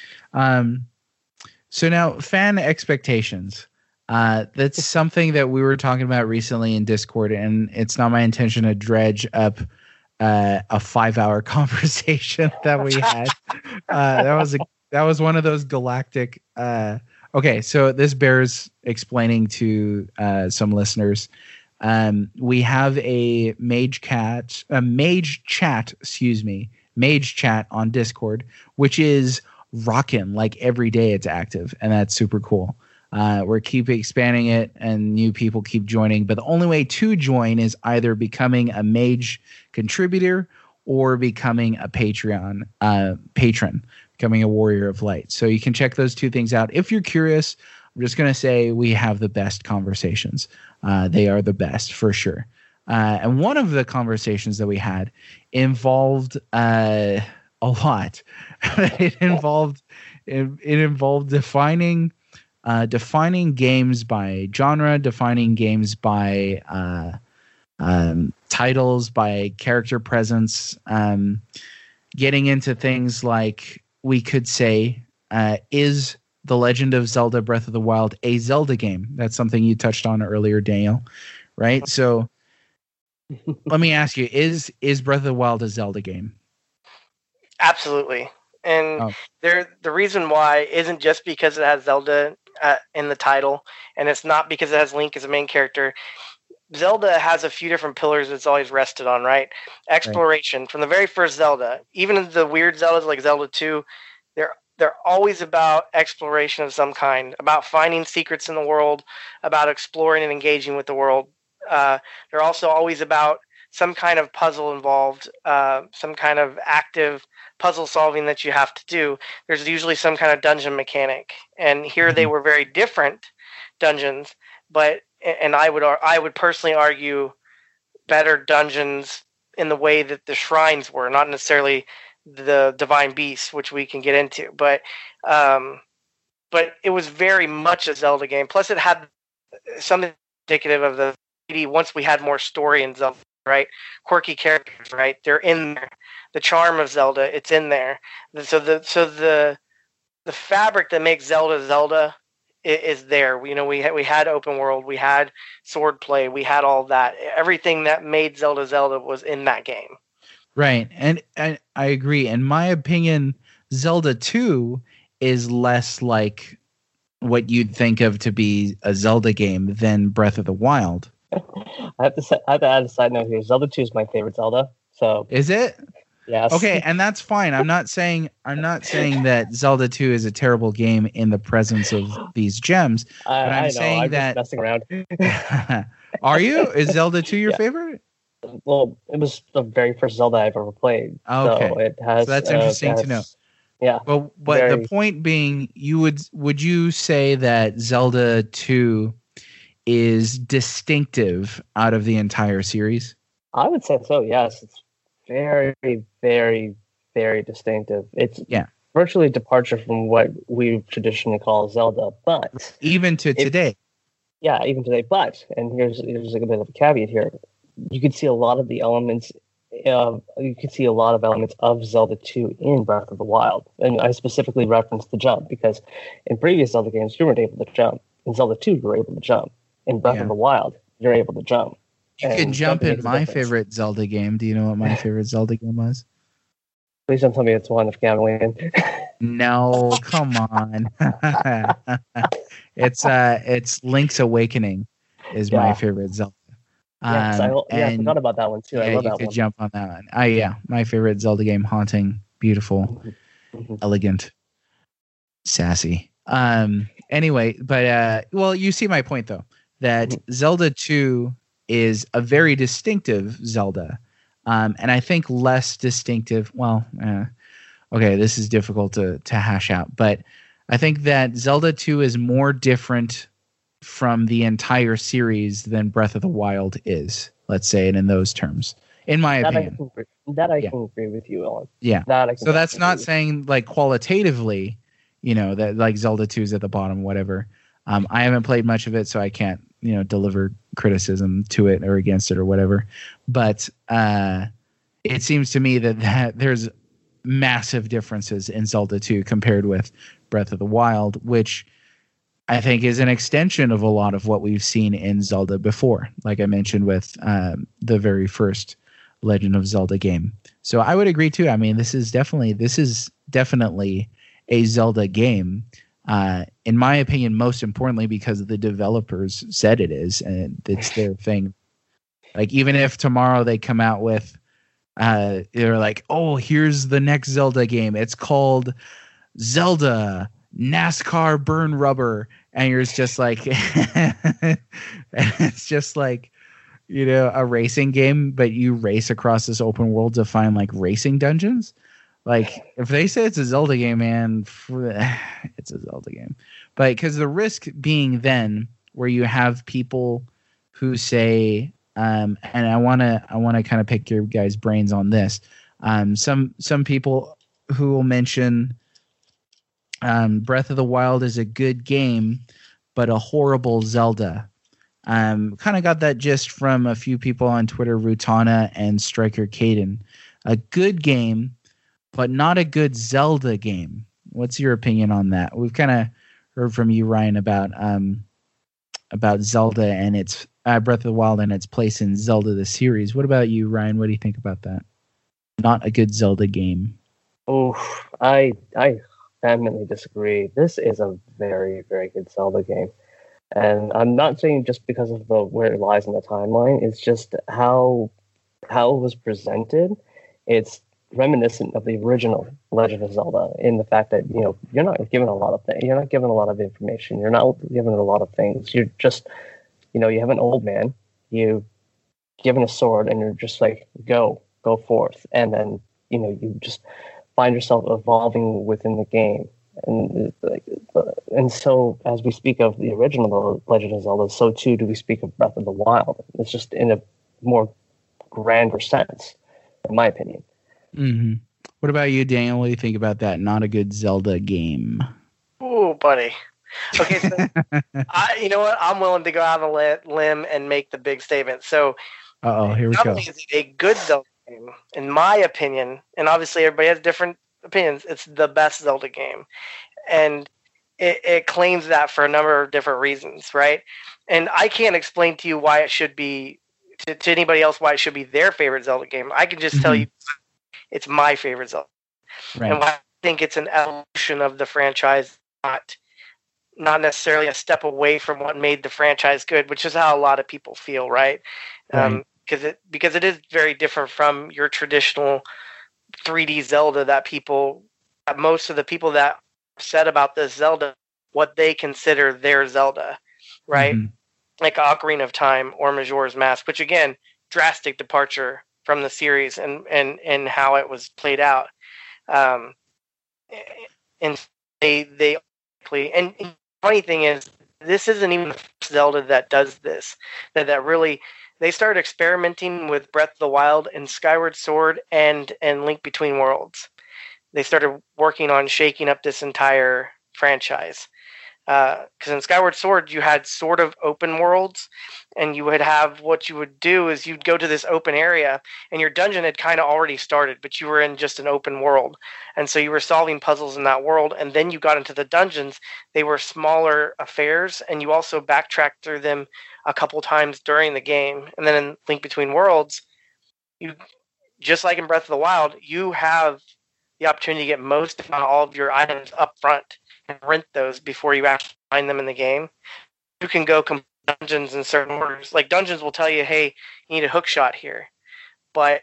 Um, so now fan expectations. Uh, that's something that we were talking about recently in Discord, and it's not my intention to dredge up uh, a five-hour conversation that we had. Uh, that was a that was one of those galactic. Uh, okay, so this bears explaining to uh, some listeners. Um, we have a mage cat, a mage chat, excuse me, mage chat on Discord, which is rocking. Like every day, it's active, and that's super cool. Uh, we're keep expanding it, and new people keep joining. But the only way to join is either becoming a mage contributor or becoming a Patreon uh, patron, becoming a warrior of light. So you can check those two things out if you're curious. I'm just gonna say we have the best conversations. Uh, they are the best for sure. Uh, and one of the conversations that we had involved uh, a lot. it involved it, it involved defining. Uh, defining games by genre, defining games by uh, um, titles, by character presence, um, getting into things like we could say, uh, is The Legend of Zelda Breath of the Wild a Zelda game? That's something you touched on earlier, Daniel, right? So let me ask you, is is Breath of the Wild a Zelda game? Absolutely. And Oh. there, the reason why isn't just because it has Zelda uh, in the title, and it's not because it has Link as a main character. Zelda has a few different pillars it's always rested on, right? Exploration. Right. From the very first Zelda, even the weird Zeldas like Zelda two, they're they're always about exploration of some kind, about finding secrets in the world, about exploring and engaging with the world. Uh, they're also always about some kind of puzzle involved, uh, some kind of active puzzle solving that you have to do. There's usually some kind of dungeon mechanic, and here they were very different dungeons. But and I would I would personally argue better dungeons in the way that the shrines were, not necessarily the divine beasts, which we can get into, but um, but it was very much a Zelda game. Plus, it had something indicative of the once we had more story in Zelda, right? Quirky characters, right? They're in there. The charm of Zelda, it's in there. So the so the the fabric that makes Zelda Zelda is, is there. You know, we had, we had open world, we had sword play, we had all that. Everything that made Zelda Zelda was in that game. Right, and, and I agree. In my opinion, Zelda two is less like what you'd think of to be a Zelda game than Breath of the Wild. I have to say, I have to add a side note here. Zelda two is my favorite Zelda. So is it? Yes. Okay, and that's fine. I'm not saying I'm not saying that Zelda two is a terrible game in the presence of these gems. I, but I'm I know. saying I'm that just messing around. Are you? Is Zelda two your Yeah. favorite? Well, it was the very first Zelda I've ever played. Okay. So it has. So that's uh, interesting it to know. has- Yeah. Well, but Very- the point being, you would would you say that Zelda two is distinctive out of the entire series? I would say so. Yes, it's very, very, very distinctive. It's Yeah. virtually a departure from what we traditionally call Zelda, but Even to It- today. yeah, even today. But and here's here's a bit of a caveat here. You could see a lot of the elements. Uh, you could see a lot of elements of Zelda two in Breath of the Wild, and I specifically referenced the jump because in previous Zelda games you weren't able to jump. In Zelda two, you were able to jump. In Breath Yeah. of the Wild, you're able to jump. You And can jump jumping in makes a my difference. favorite Zelda game. Do you know what my favorite Zelda game was? Please don't tell me it's one of Gamelin. No, come on. it's uh it's Link's Awakening is my Yeah. favorite Zelda. Yes, I, Um, yeah, I and forgot about that one too. I yeah, love you that could one. jump on that one. Oh yeah, my favorite Zelda game, haunting, beautiful, Mhm. elegant, sassy. Um anyway, but uh well, you see my point though, that Mhm. Zelda two is a very distinctive Zelda. Um and I think less distinctive, well, uh, okay, this is difficult to to hash out, but I think that Zelda two is more different from the entire series than Breath of the Wild is. Let's say it in those terms, in my That I opinion. can agree, that I Yeah. can agree with you on. Yeah. That I can So that's definitely not agree saying like qualitatively, you know, that like Zelda two is at the bottom, whatever. Um, I haven't played much of it, so I can't, you know, deliver criticism to it or against it or whatever. But uh, it seems to me that, that there's massive differences in Zelda two compared with Breath of the Wild, which I think is an extension of a lot of what we've seen in Zelda before, like I mentioned with um, the very first Legend of Zelda game. So I would agree too. I mean, this is definitely this is definitely a Zelda game. Uh, in my opinion, most importantly because the developers said it is, and it's their thing. Like even if tomorrow they come out with, uh, they're like, oh, here's the next Zelda game. It's called Zelda NASCAR Burn Rubber, and you're just like, and it's just like, you know, a racing game, but you race across this open world to find like racing dungeons. Like if they say it's a Zelda game, man, it's a Zelda game. But because the risk being then where you have people who say, um, and I want to, I want to kind of pick your guys' brains on this. Um, some, some people who will mention, um, Breath of the Wild is a good game, but a horrible Zelda. Um, kind of got that gist from a few people on Twitter, Rutana and Striker Caden. A good game, but not a good Zelda game. What's your opinion on that? We've kind of heard from you, Ryan, about um, about Zelda and its uh, Breath of the Wild and its place in Zelda the series. What about you, Ryan? What do you think about that? Not a good Zelda game. Oh, I I vehemently disagree. This is a very, very good Zelda game. And I'm not saying just because of the where it lies in the timeline, it's just how how it was presented. It's reminiscent of the original Legend of Zelda in the fact that, you know, you're not given a lot of things. You're not given a lot of information. You're not given a lot of things. You're just, you know, you have an old man. You given a sword and you're just like, go, go forth. And then, you know, you just find yourself evolving within the game. And like, and so as we speak of the original Legend of Zelda, so too do we speak of Breath of the Wild. It's just in a more grander sense, in my opinion. Mm-hmm. What about you, Daniel? What do you think about that? Not a good Zelda game. Ooh, buddy. Okay, so I, you know what? I'm willing to go out on a limb and make the big statement. So, uh oh, here we not go. only is it a good Zelda game, in my opinion, and obviously everybody has different opinions, it's the best Zelda game, and it, it claims that for a number of different reasons, right? And I can't explain to you why it should be to, to anybody else why it should be their favorite Zelda game. I can just mm-hmm. tell you it's my favorite Zelda, right. And why I think it's an evolution of the franchise, not not necessarily a step away from what made the franchise good, which is how a lot of people feel, right? right. Um, because it because it is very different from your traditional three D Zelda that people, that most of the people that said about this Zelda, what they consider their Zelda, right? Mm-hmm. Like Ocarina of Time or Majora's Mask, which again, drastic departure from the series and and and how it was played out. Um, and they they and, and funny thing is, this isn't even the first Zelda that does this. That that really. They started experimenting with Breath of the Wild and Skyward Sword and, and Link Between Worlds. They started working on shaking up this entire franchise. Because uh, in Skyward Sword, you had sort of open worlds, and you would have what you would do is you'd go to this open area, and your dungeon had kind of already started, but you were in just an open world. And so you were solving puzzles in that world, and then you got into the dungeons. They were smaller affairs, and you also backtracked through them a couple times during the game. And then in Link Between Worlds, you just like in Breath of the Wild, you have the opportunity to get most, if not all, of your items up front and rent those before you actually find them in the game. You can go complete dungeons in certain orders. Like dungeons will tell you, hey, you need a hook shot here. But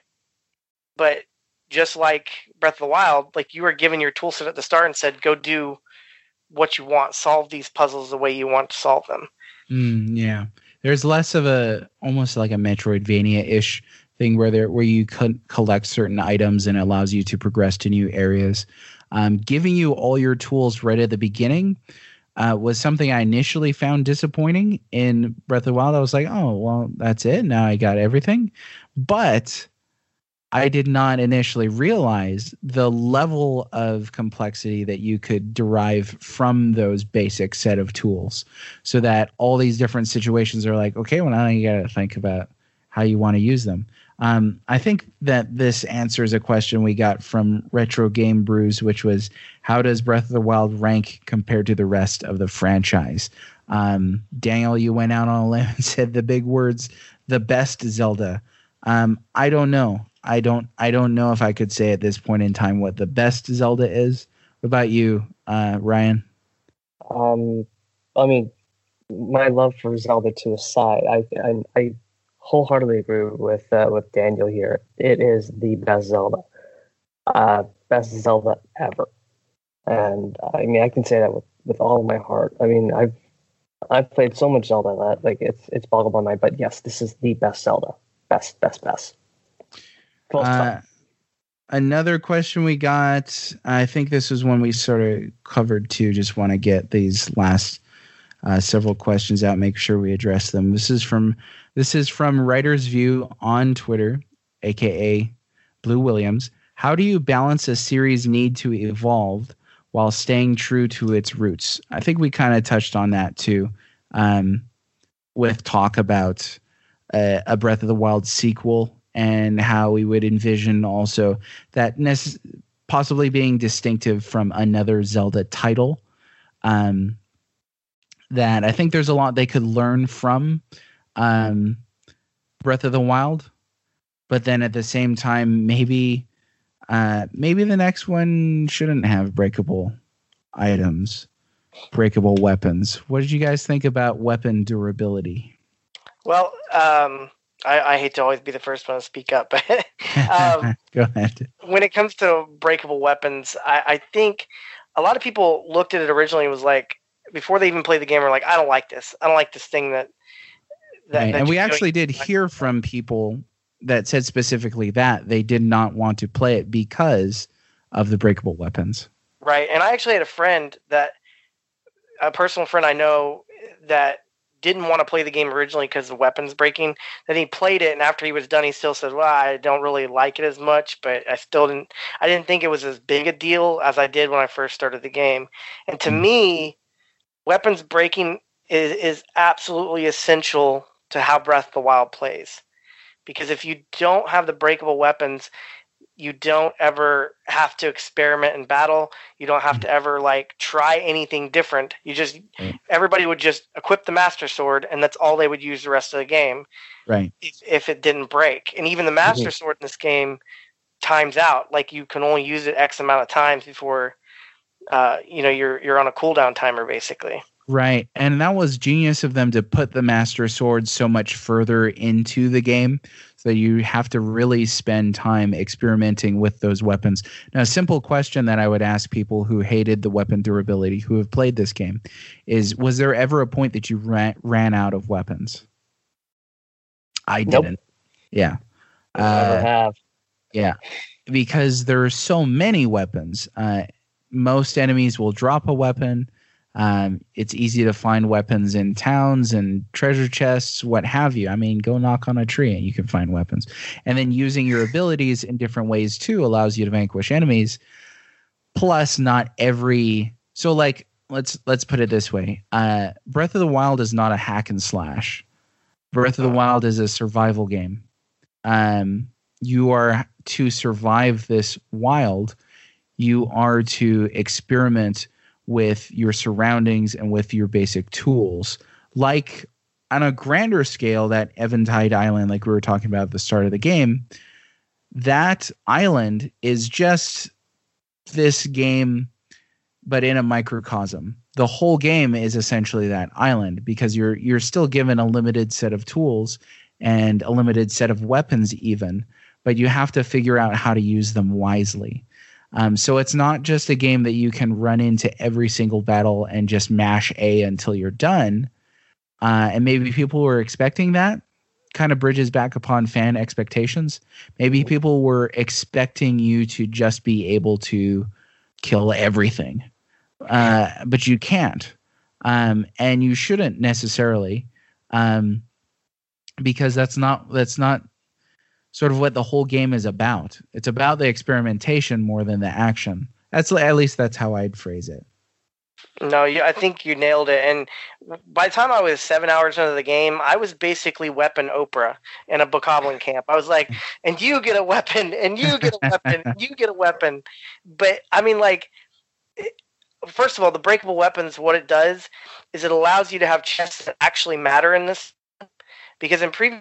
but just like Breath of the Wild, like you were given your tool set at the start and said, go do what you want, solve these puzzles the way you want to solve them. Mm, yeah. There's less of a almost like a Metroidvania-ish thing where there where you co- collect certain items and it allows you to progress to new areas. Um, giving you all your tools right at the beginning uh, was something I initially found disappointing in Breath of the Wild. I was like, oh, well, that's it. Now I got everything. But I did not initially realize the level of complexity that you could derive from those basic set of tools, so that all these different situations are like, okay, well, now you got to think about how you want to use them. Um, I think that this answers a question we got from Retro Game Brews, which was, how does Breath of the Wild rank compared to the rest of the franchise? Um, Daniel, you went out on a limb and said the big words, the best Zelda. Um, I don't know. I don't I don't know if I could say at this point in time what the best Zelda is. What about you, uh, Ryan? Um, I mean, my love for Zelda two aside, I I, I wholeheartedly agree with uh, with Daniel here. It is the best Zelda, uh, best Zelda ever, and I mean I can say that with, with all of my heart. I mean I've I've played so much Zelda that like it's it's boggled my mind. But yes, this is the best Zelda, best best best. Uh, another question we got, I think this is one we sort of covered too. Just want to get these last uh, several questions out, make sure we address them. This is from this is from Writer's View on Twitter, aka Blue Williams. How do you balance a series' need to evolve while staying true to its roots? I think we kind of touched on that too, um, with talk about uh, a Breath of the Wild sequel. And how we would envision also that nece- possibly being distinctive from another Zelda title. Um, that I think there's a lot they could learn from um, Breath of the Wild, but then at the same time, maybe uh, maybe the next one shouldn't have breakable items, breakable weapons. What did you guys think about weapon durability? Well, um. I, I hate to always be the first one to speak up, but um, go ahead. When it comes to breakable weapons, I, I think a lot of people looked at it originally and was like, before they even played the game, were like, I don't like this. I don't like this thing that That, right. that And we you actually don't- did hear from people that said specifically that they did not want to play it because of the breakable weapons. Right. And I actually had a friend that, a personal friend I know that didn't want to play the game originally because of weapons breaking. Then he played it, and after he was done, he still said, well, I don't really like it as much, but I still didn't, I didn't think it was as big a deal as I did when I first started the game. And to Mm. me, weapons breaking is, is absolutely essential to how Breath of the Wild plays. Because if you don't have the breakable weapons, you don't ever have to experiment in battle. You don't have to ever like try anything different. You just Right. everybody would just equip the Master Sword, and that's all they would use the rest of the game. Right. If, if it didn't break, and even the Master Mhm. Sword in this game times out. Like you can only use it X amount of times before, uh, you know, you're you're on a cooldown timer basically. Right. And that was genius of them to put the Master Sword so much further into the game so that you have to really spend time experimenting with those weapons. Now, a simple question that I would ask people who hated the weapon durability who have played this game is, was there ever a point that you ran, ran out of weapons? I Nope. didn't. Yeah. Never Uh, have. yeah. Because there are so many weapons. Uh, most enemies will drop a weapon. Um, it's easy to find weapons in towns and treasure chests, what have you. I mean, go knock on a tree and you can find weapons. And then using your abilities in different ways too allows you to vanquish enemies. Plus, not every so like let's let's put it this way: uh, Breath of the Wild is not a hack and slash. Breath of the Wild is a survival game. Um, you are to survive this wild. You are to experiment with your surroundings and with your basic tools. Like on a grander scale, that Eventide Island, like we were talking about at the start of the game, that island is just this game, but in a microcosm. The whole game is essentially that island because you're you're still given a limited set of tools and a limited set of weapons even, but you have to figure out how to use them wisely. Um, so it's not just a game that you can run into every single battle and just mash A until you're done. Uh, and maybe people were expecting that. Kind of bridges back upon fan expectations. Maybe people were expecting you to just be able to kill everything. Uh, but you can't. Um, and you shouldn't necessarily. Um, because that's not that's not sort of what the whole game is about. It's about the experimentation more than the action. That's at least that's how I'd phrase it. No, you, I think you nailed it. And by the time I was seven hours into the game, I was basically weapon Oprah in a bokoblin camp. I was like, and you get a weapon, and you get a weapon, and you get a weapon. But I mean, like, it, first of all, the breakable weapons, what it does is it allows you to have chests that actually matter in this. Because in previous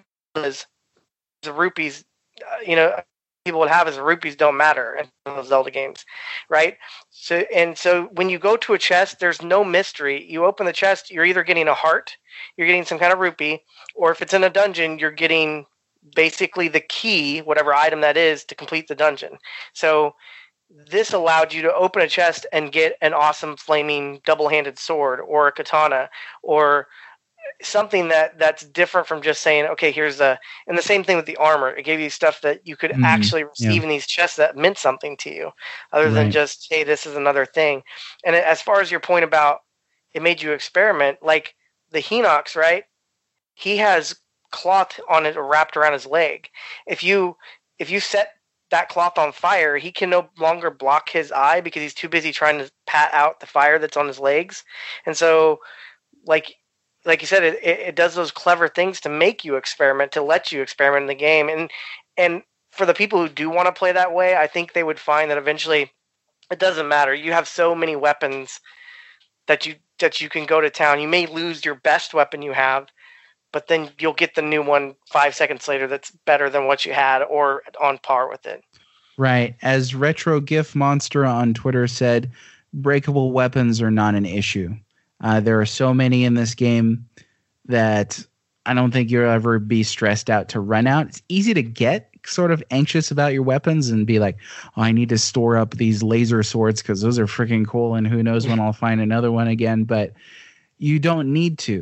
the rupees, uh, you know, people would have as rupees don't matter in those Zelda games, right? So and so when you go to a chest, there's no mystery. You open the chest, you're either getting a heart, you're getting some kind of rupee, or if it's in a dungeon, you're getting basically the key, whatever item that is, to complete the dungeon. So this allowed you to open a chest and get an awesome flaming double-handed sword or a katana or something that that's different from just saying, okay, here's the, and the same thing with the armor. It gave you stuff that you could mm, actually receive yeah. in these chests that meant something to you other right. than just, hey, this is another thing. And as far as your point about it made you experiment, like the Hinox, right? He has cloth on it wrapped around his leg. If you, if you set that cloth on fire, he can no longer block his eye because he's too busy trying to pat out the fire that's on his legs. And so like, like you said, it, it does those clever things to make you experiment, to let you experiment in the game. And and for the people who do want to play that way, I think they would find that eventually it doesn't matter. You have so many weapons that you that you can go to town. You may lose your best weapon you have, but then you'll get the new one five seconds later that's better than what you had or on par with it. Right. As Retro GIF Monster on Twitter said, breakable weapons are not an issue. Uh, there are so many in this game that I don't think you'll ever be stressed out to run out. It's easy to get sort of anxious about your weapons and be like, oh, I need to store up these laser swords because those are freaking cool and who knows when I'll find another one again. But you don't need to.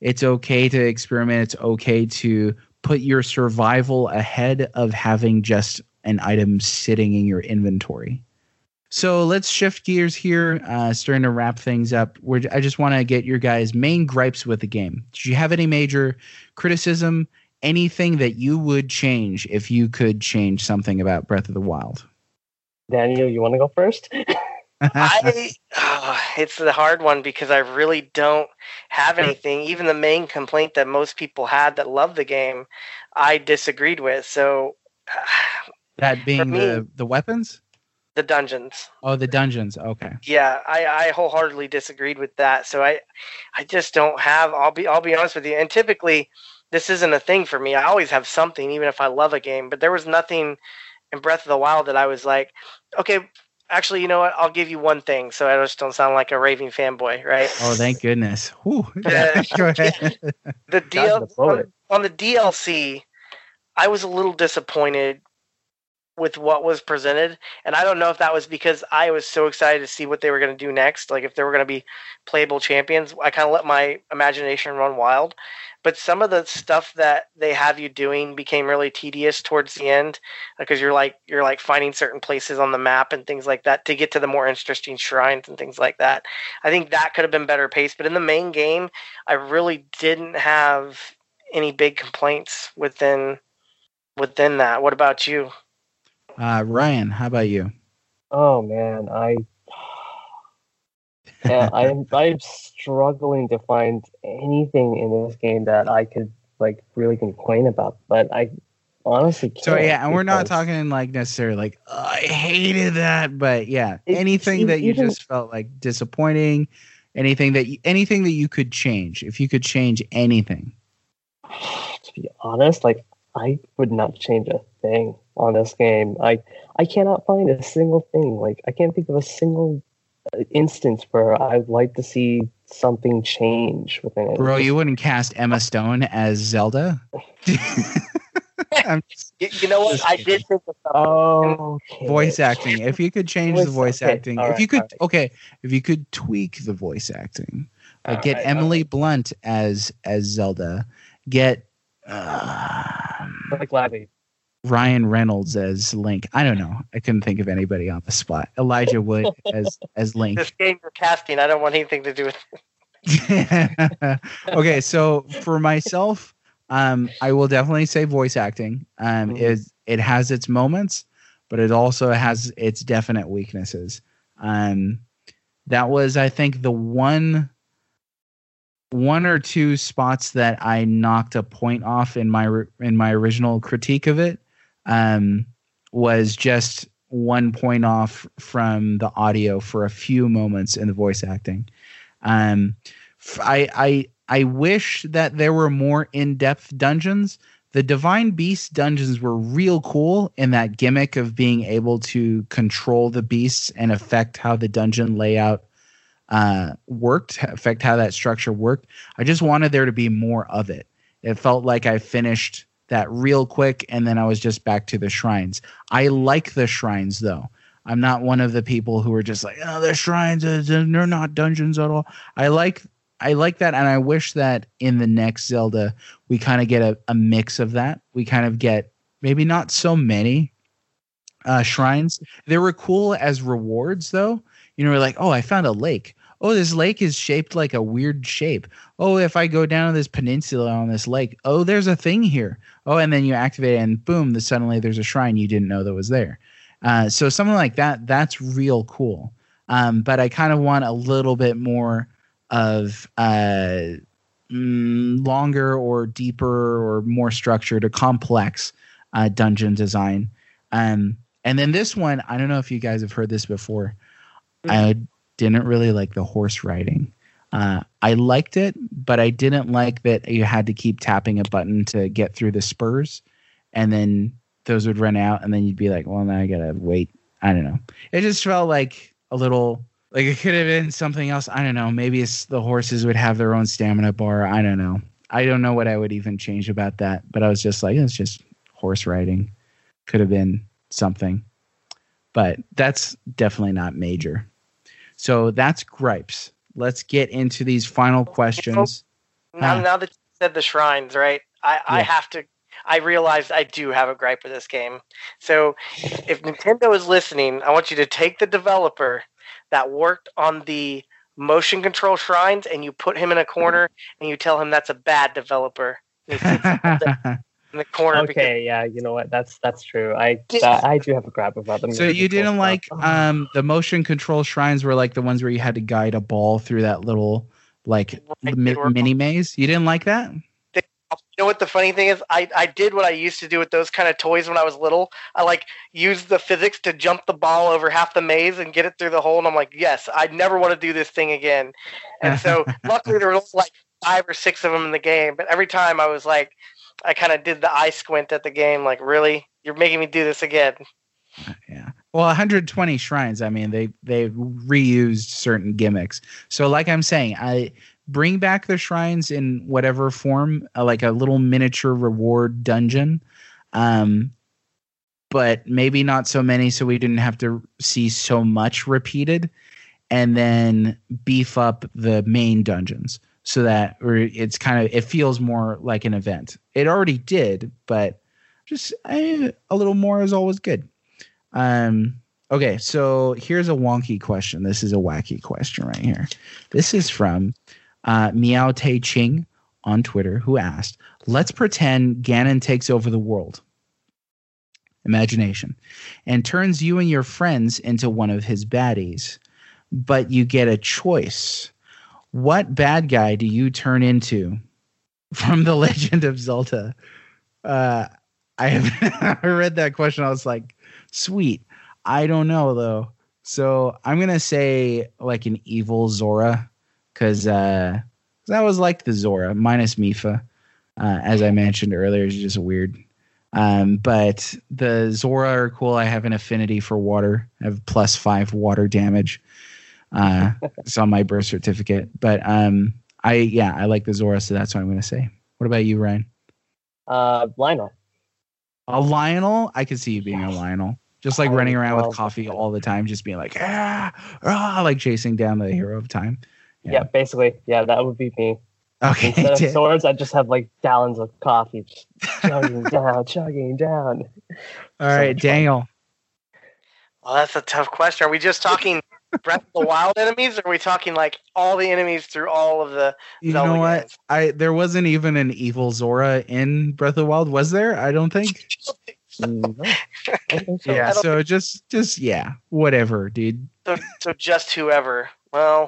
It's okay to experiment. It's okay to put your survival ahead of having just an item sitting in your inventory. So let's shift gears here, uh, starting to wrap things up. We're, I just want to get your guys' main gripes with the game. Did you have any major criticism, anything that you would change if you could change something about Breath of the Wild? Daniel, you want to go first? I oh, it's the hard one because I really don't have anything. Even the main complaint that most people had that loved the game, I disagreed with. So that being me, the the weapons? The dungeons. Oh, the dungeons. Okay. Yeah, I, I wholeheartedly disagreed with that. So I, I just don't have. I'll be I'll be honest with you. And typically, this isn't a thing for me. I always have something, even if I love a game. But there was nothing in Breath of the Wild that I was like, okay, actually, you know what? I'll give you one thing, so I just don't sound like a raving fanboy, right? Oh, thank goodness. Whew. The, Go ahead. The D L C on, on the D L C, I was a little disappointed with what was presented, and I don't know if that was because I was so excited to see what they were going to do next, like if they were going to be playable champions. I kind of let my imagination run wild, but some of the stuff that they have you doing became really tedious towards the end, because you're like you're like finding certain places on the map and things like that to get to the more interesting shrines and things like that. I think that could have been better paced, but in the main game, I really didn't have any big complaints within within that. What about you? Uh, Ryan, how about you? Oh man, I, yeah, I'm I'm struggling to find anything in this game that I could like really complain about, but I honestly can't. So yeah, and we're not talking like necessarily like oh, I hated that, but yeah, It- anything it- that you even- just felt like disappointing, anything that you, anything that you could change, if you could change anything. To be honest, like I would not change a thing on this game. I I cannot find a single thing. Like I can't think of a single uh, instance where I'd like to see something change within it. Bro, Just- you wouldn't cast Emma Stone as Zelda? I'm just- You, you know what? Just I kidding. did think of something. Oh, okay. voice acting. If you could change the Voice- voice okay, acting, all if right, you could, all right. okay, if you could tweak the voice acting, like All get right, all Emily Blunt as as Zelda, get uh, Like Labby. Ryan Reynolds as Link. I don't know. I couldn't think of anybody on the spot. Elijah Wood as as Link. This game you're casting, I don't want anything to do with it. Okay, so for myself, um, I will definitely say voice acting. Um, Mhm. is it has its moments, but it also has its definite weaknesses. Um, that was, I think, the one, one or two spots that I knocked a point off in my in my original critique of it. Um, was just one point off from the audio for a few moments in the voice acting. Um, f- I I I wish that there were more in-depth dungeons. The Divine Beast dungeons were real cool in that gimmick of being able to control the beasts and affect how the dungeon layout uh, worked, affect how that structure worked. I just wanted there to be more of it. It felt like I finished that real quick and then I was just back to the shrines. I like the shrines though. I'm not one of the people who are just like, oh, the shrines, uh, they're not dungeons at all. I like I like that, and I wish that in the next Zelda we kind of get a, a mix of that. We kind of get maybe not so many uh, shrines. They were cool as rewards though. You know, we're like, oh, I found a lake. Oh, this lake is shaped like a weird shape. Oh, if I go down to this peninsula on this lake, oh, there's a thing here. Oh, and then you activate it and boom, the, suddenly there's a shrine you didn't know that was there. Uh, so something like that, that's real cool. Um, but I kind of want a little bit more of uh, mm, longer or deeper or more structured or complex uh, dungeon design. Um, and then this one, I don't know if you guys have heard this before. I didn't really like the horse riding. Uh, I liked it, but I didn't like that you had to keep tapping a button to get through the spurs, and then those would run out, and then you'd be like, well, now I gotta wait. I don't know. It just felt like a little, like it could have been something else. I don't know. Maybe it's the horses would have their own stamina bar. I don't know. I don't know what I would even change about that, but I was just like, it's just horse riding. Could have been something, but that's definitely not major. So that's gripes. Let's get into these final questions. Now, Huh. now that you said the shrines, right? I, I Yeah. have to. I realized I do have a gripe with this game. So, if Nintendo is listening, I want you to take the developer that worked on the motion control shrines, and you put him in a corner, and you tell him that's a bad developer. And he sits in the corner. Because, Okay, yeah, you know what? That's that's true. I Yeah. that, I do have a crap about them. So you didn't like um the motion control shrines were like the ones where you had to guide a ball through that little like Right, mi- they were- mini maze? You didn't like that? You know what the funny thing is? I, I did what I used to do with those kind of toys when I was little. I like used the physics to jump the ball over half the maze and get it through the hole. And I'm like, yes, I never want to do this thing again. And so luckily there was like five or six of them in the game. But every time I was like, I kind of did the eye squint at the game. Like, really? You're making me do this again. Yeah. Well, one hundred twenty shrines. I mean, they they reused certain gimmicks. So, like I'm saying, I bring back the shrines in whatever form, uh, like a little miniature reward dungeon, um, but maybe not so many, so we didn't have to see so much repeated, and then beef up the main dungeons so that or it's kind of it feels more like an event. It already did, but just eh, a little more is always good. Um, okay, so here's a wonky question. This is a wacky question right here. This is from uh, Meow Te Ching on Twitter, who asked, let's pretend Ganon takes over the world, imagination, and turns you and your friends into one of his baddies, but you get a choice. What bad guy do you turn into from The Legend of Zelda? Uh, I have I read that question. I was like, sweet. I don't know though. So I'm gonna say like an evil Zora, because uh, that was like the Zora minus Mifa. Uh, as I mentioned earlier, is just weird. Um, but the Zora are cool. I have an affinity for water. I have plus five water damage. Uh, it's on my birth certificate. But um, I yeah, I like the Zora, so that's what I'm gonna say. What about you, Ryan? Uh, Lionel. A Lionel? I could see you being a Lionel. Just like I running around love with coffee all the time, just being like, ah, ah, like chasing down the hero of time. Yeah. basically, yeah, that would be me. Okay. Instead of Dan- swords, I just have like gallons of coffee, just chugging down, chugging down. all right, much fun. Daniel. Well, that's a tough question. Are we just talking Breath of the Wild enemies, or are we talking like all the enemies through all of the You Zelda know what? games? I there wasn't even an evil Zora in Breath of the Wild, was there? I don't think. Mm, no, I don't think so. Yeah. I don't So just, just yeah, whatever, dude. So, so just whoever. Well,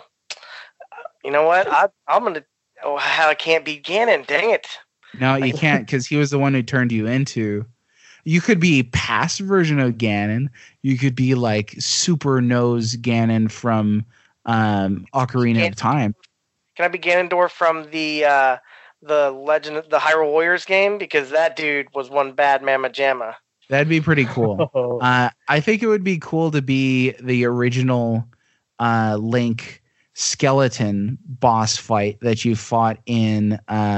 you know what? I, I'm gonna. Oh, how I can't beat Ganon. Dang it! No, you can't, because he was the one who turned you into. You could be past version of Ganon. You could be like super nose Ganon from um, Ocarina of Time. Can I be Ganondorf from the uh, the Legend, of the Hyrule Warriors game? Because that dude was one bad mamma jamma. That'd be pretty cool. Oh, Uh, I think it would be cool to be the original uh, Link skeleton boss fight that you fought in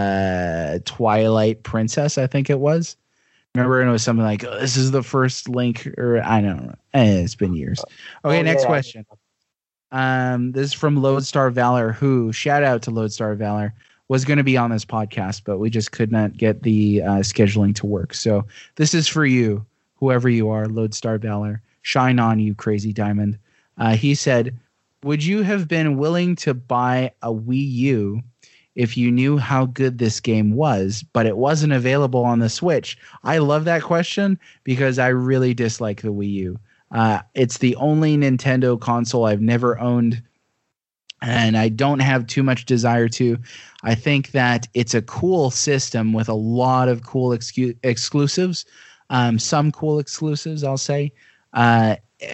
uh, Twilight Princess, I think it was. Remember, and it was something like, oh, this is the first Link, or I don't know. Eh, it's been years. Okay, oh, next yeah. question. Um, this is from Lodestar Valor, who, shout out to Lodestar Valor, was going to be on this podcast, but we just could not get the uh, scheduling to work. So this is for you, whoever you are, Lodestar Valor. Shine on, you crazy diamond. Uh, he said, would you have been willing to buy a Wii U if you knew how good this game was, but it wasn't available on the Switch? I love that question because I really dislike the Wii U. Uh, it's the only Nintendo console I've never owned, and I don't have too much desire to. I think that it's a cool system with a lot of cool excu- exclusives, um, some cool exclusives, I'll say. Uh,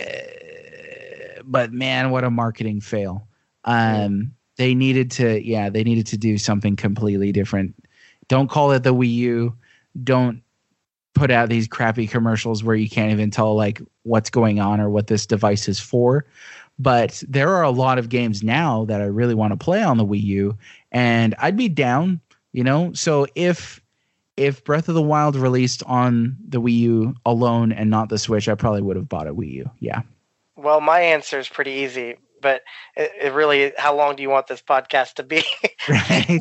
but man, what a marketing fail. Um, they needed to, yeah, they needed to do something completely different. Don't call it the Wii U. Don't put out these crappy commercials where you can't even tell like what's going on or what this device is for. But there are a lot of games now that I really want to play on the Wii U, and I'd be down, you know? So if if Breath of the Wild released on the Wii U alone and not the Switch, I probably would have bought a Wii U. Yeah. Well, my answer is pretty easy, but it, it really, how long do you want this podcast to be? Right.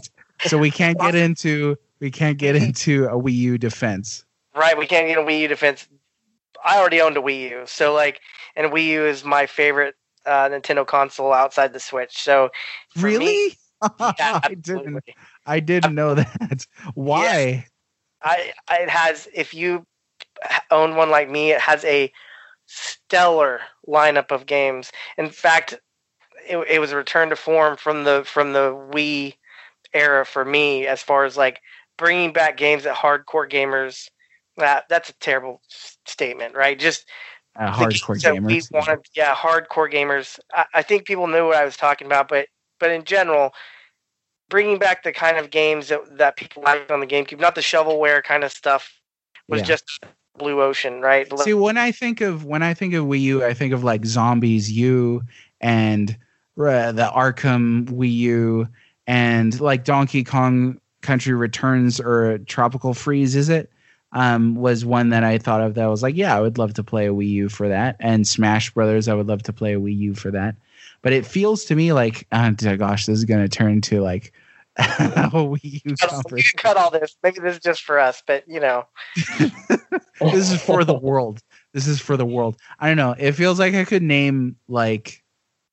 So we can't get into we can't get into a Wii U defense. Right, we can't get a Wii U defense. I already owned a Wii U, so like, and Wii U is my favorite uh, Nintendo console outside the Switch. So for really, me, yeah, I didn't. I didn't know that. Why? Yeah. I, I it has. If you own one like me, it has a stellar lineup of games. In fact, it, it was a return to form from the from the Wii era for me, as far as like bringing back games that hardcore gamers. That that's a terrible statement, right? Just uh, hardcore gamers. We wanted, yeah, hardcore gamers. I, I think people knew what I was talking about, but but in general, bringing back the kind of games that, that people liked on the GameCube, not the shovelware kind of stuff, was yeah. just blue ocean, right? See, when I think of when I think of Wii U, I think of like Zombies U and uh, the Arkham Wii U and like Donkey Kong Country Returns or Tropical Freeze. Is it? Um, was one that I thought of that I was like, yeah, I would love to play a Wii U for that. And Smash Brothers, I would love to play a Wii U for that. But it feels to me like, oh gosh, this is going to turn to like a Wii U conference. You can cut all this. Maybe this is just for us, but you know. This is for the world. This is for the world. I don't know. It feels like I could name like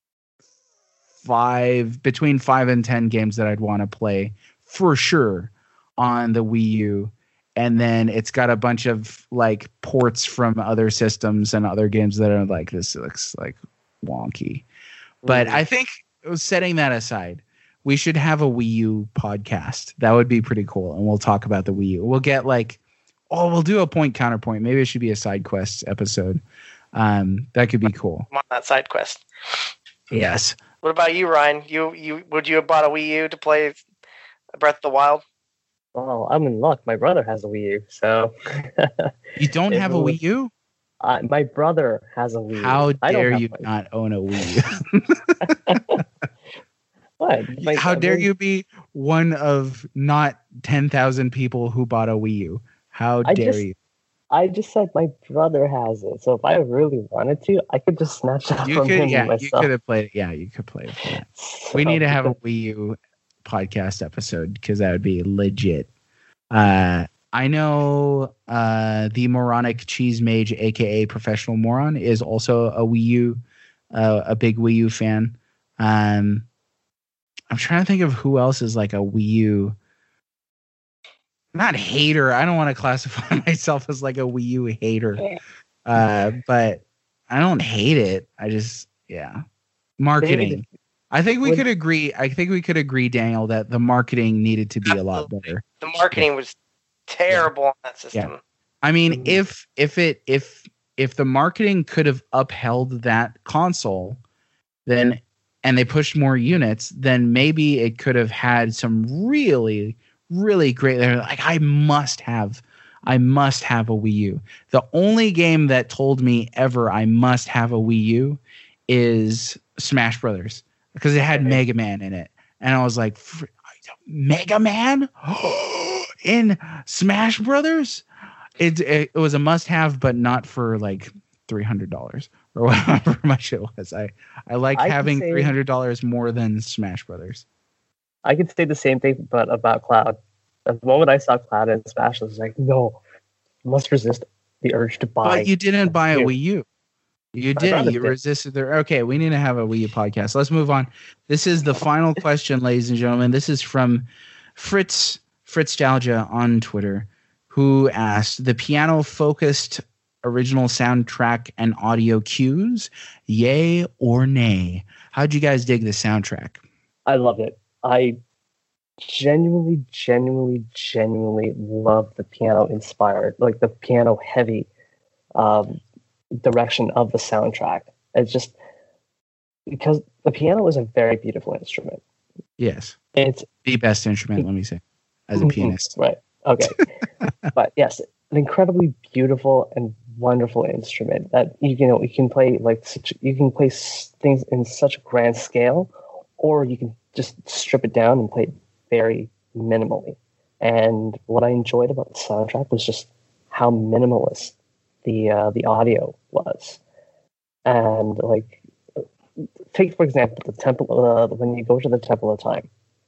five, between five and ten games that I'd want to play for sure on the Wii U. And then it's got a bunch of like ports from other systems and other games that are like, this looks like wonky. But mm-hmm. I think setting that aside, we should have a Wii U podcast. That would be pretty cool. And we'll talk about the Wii U. We'll get like, oh, we'll do a point counterpoint. Maybe it should be a side quest episode. Um, that could be cool. I'm on that side quest. Yes. What about you, Ryan? You you would you have bought a Wii U to play Breath of the Wild? Well, I'm in luck. My brother has a Wii U, so you don't have a Wii U? Uh, my brother has a Wii U. How dare you one. not own a Wii U? What? My, How dare you be one of not ten thousand people who bought a Wii U? How I dare just, you? I just said my brother has it, so if I really wanted to, I could just snatch it you from could, him yeah, myself. You could have played it. Yeah, you could play it. Yeah. So, we need to have a Wii U podcast episode because that would be legit. Uh, I know uh, the moronic cheese mage, aka Professional Moron, is also a Wii U, uh, a big Wii U fan. Um, I'm trying to think of who else is like a Wii U. Not hater. I don't want to classify myself as like a Wii U hater, uh, but I don't hate it. I just yeah, marketing. I think we could agree. I think we could agree, Daniel, that the marketing needed to be a lot better. The marketing was terrible yeah. on that system. Yeah. I mean, mm-hmm. if if it if if the marketing could have upheld that console, then and they pushed more units, then maybe it could have had some really, really great. They're like, I must have, I must have a Wii U. The only game that told me ever I must have a Wii U is Smash Brothers. Because it had Mega Man in it. And I was like, Mega Man? In Smash Brothers? It, it, it was a must-have, but not for like three hundred dollars or however much it was. I, I like I having say, three hundred dollars more than Smash Brothers. I could say the same thing, but about Cloud. The moment I saw Cloud in Smash, I was like, no, I must resist the urge to buy. But you didn't buy a Wii U. You did. You resisted there. Okay, we need to have a Wii U podcast. Let's move on. This is the final question, ladies and gentlemen. This is from Fritz Fritzstalgia on Twitter, who asked, the piano-focused original soundtrack and audio cues, yay or nay? How'd you guys dig the soundtrack? I loved it. I genuinely, genuinely, genuinely love the piano-inspired, like the piano-heavy um direction of the soundtrack. It's just because the piano is a very beautiful instrument. Yes. It's the best instrument, let me say, as a pianist. Right. Okay. But yes, an incredibly beautiful and wonderful instrument that you, you know, you can play like such, you can play things in such a grand scale, or you can just strip it down and play it very minimally. And what I enjoyed about the soundtrack was just how minimalist the uh, the audio was. And like, take for example the temple uh, when you go to the Temple of Time,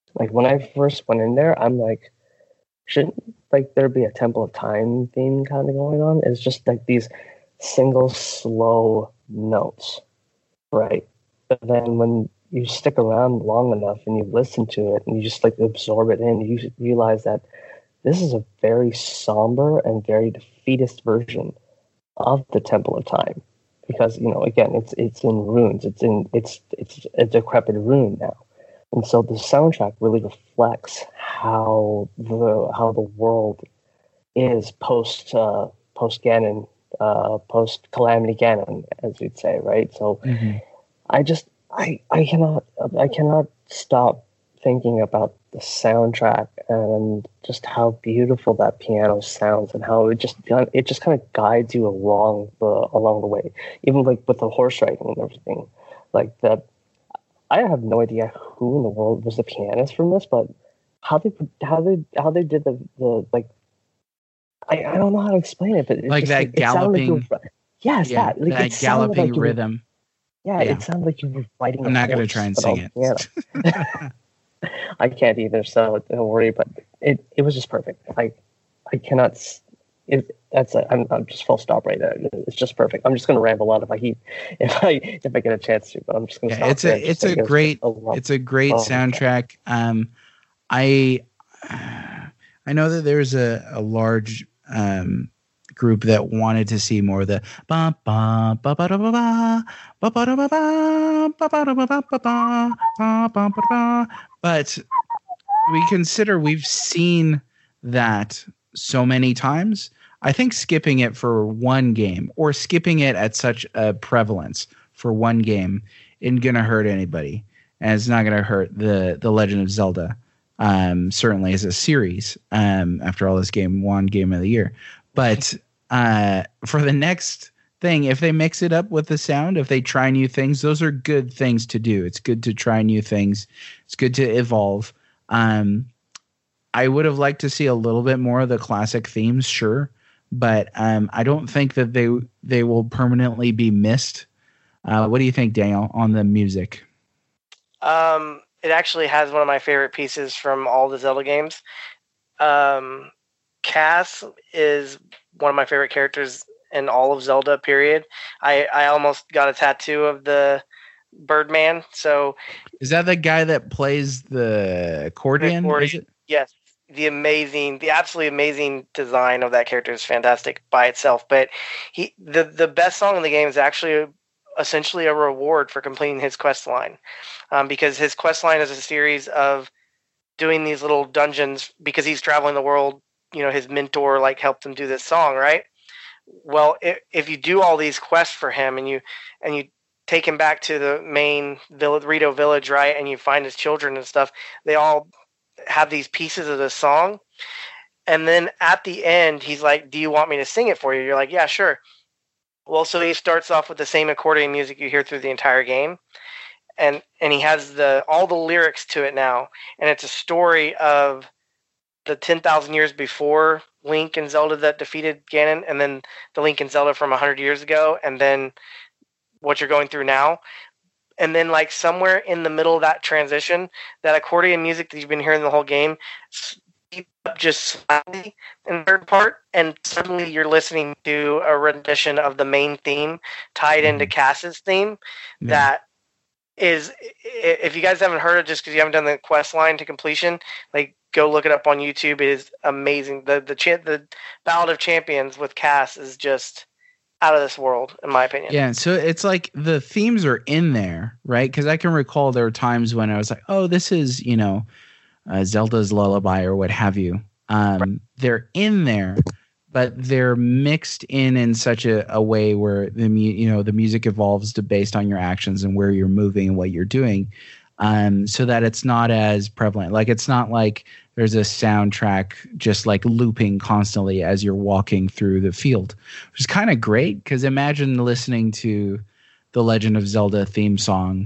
Like when I first went in there, I'm like, shouldn't like there be a Temple of Time theme kind of going on? It's just like these single slow notes, right? But then when you stick around long enough and you listen to it and you just like absorb it in, you realize that this is a very somber and very defeatist version of the Temple of Time, because you know again it's it's in ruins, it's in it's it's a decrepit ruin now, and so the soundtrack really reflects how the how the world is post uh, post Ganon, uh, post Calamity Ganon, as we'd say, right? So Mm-hmm. I just I I cannot I cannot stop thinking about the soundtrack and just how beautiful that piano sounds and how it just it just kind of guides you along the along the way, even like with the horse riding and everything like that. I have no idea who in the world was the pianist from this, but how they how they how they did the, the like I, I don't know how to explain it, but it's Like just, that it, it sounded like you galloping- were, yes Yeah, that like that it sounded galloping like you were- rhythm. yeah, Yeah. it sounded like you were fighting. I'm a not going to horse, try and but sing on it. piano. I can't either, so don't worry. But it, it was just perfect. I I cannot. s- It, that's a, I'm I'm just full stop right there. It's just perfect. I'm just going to ramble on if I keep if I if I get a chance to. But I'm just going to Yeah, stop. it's there a and just it's say a it was great love. it's a great Oh, soundtrack. Um, I I know that there's a a large um group that wanted to see more of the ba ba ba ba da ba ba ba ba da ba ba ba ba da ba ba ba ba ba ba ba ba, but we consider we've seen that so many times. I think skipping it for one game or skipping it at such a prevalence for one game isn't going to hurt anybody. And it's not going to hurt the, the Legend of Zelda, um, certainly as a series, um, after all, this game won Game of the Year. But uh, for the next thing, if they mix it up with the sound, if they try new things, those are good things to do. It's good to try new things. It's good to evolve. Um, I would have liked to see a little bit more of the classic themes, sure, but um, I don't think that they they will permanently be missed. Uh, what do you think, Daniel, on the music? Um, it actually has one of my favorite pieces from all the Zelda games. Um, Cass is one of my favorite characters in all of Zelda, period. I, I almost got a tattoo of the Birdman. So Is that the guy that plays the accordion? The accordion. Is it? yes, the amazing, the absolutely amazing design of that character is fantastic by itself. But he, the the best song in the game is actually essentially a reward for completing his quest line, um, because his quest line is a series of doing these little dungeons because he's traveling the world. You know, his mentor like helped him do this song, right? Well, if, if you do all these quests for him and you and you take him back to the main village, Rito village, right, and you find his children and stuff, they all have these pieces of the song. And then at the end, he's like, do you want me to sing it for you? You're like, yeah, sure. Well, so he starts off with the same accordion music you hear through the entire game. And and he has the all the lyrics to it now. And it's a story of the ten thousand years before Link and Zelda that defeated Ganon, and then the Link and Zelda from one hundred years ago, and then what you're going through now. And then like somewhere in the middle of that transition, that accordion music that you've been hearing the whole game up just slightly in the third part, and suddenly you're listening to a rendition of the main theme tied into Cass's theme. Yeah. That is, if you guys haven't heard it just because you haven't done the quest line to completion, like go look it up on YouTube. It is amazing. The the cha- the Ballad of Champions with Cass is just out of this world, in my opinion. Yeah, so it's like the themes are in there, right? Because I can recall there were times when I was like, oh, this is, you know, uh, Zelda's Lullaby or what have you. Um, right. They're in there, but they're mixed in in such a, a way where the mu- you know the music evolves to based on your actions and where you're moving and what you're doing, um, so that it's not as prevalent. Like it's not like there's a soundtrack just like looping constantly as you're walking through the field, which is kind of great because imagine listening to the Legend of Zelda theme song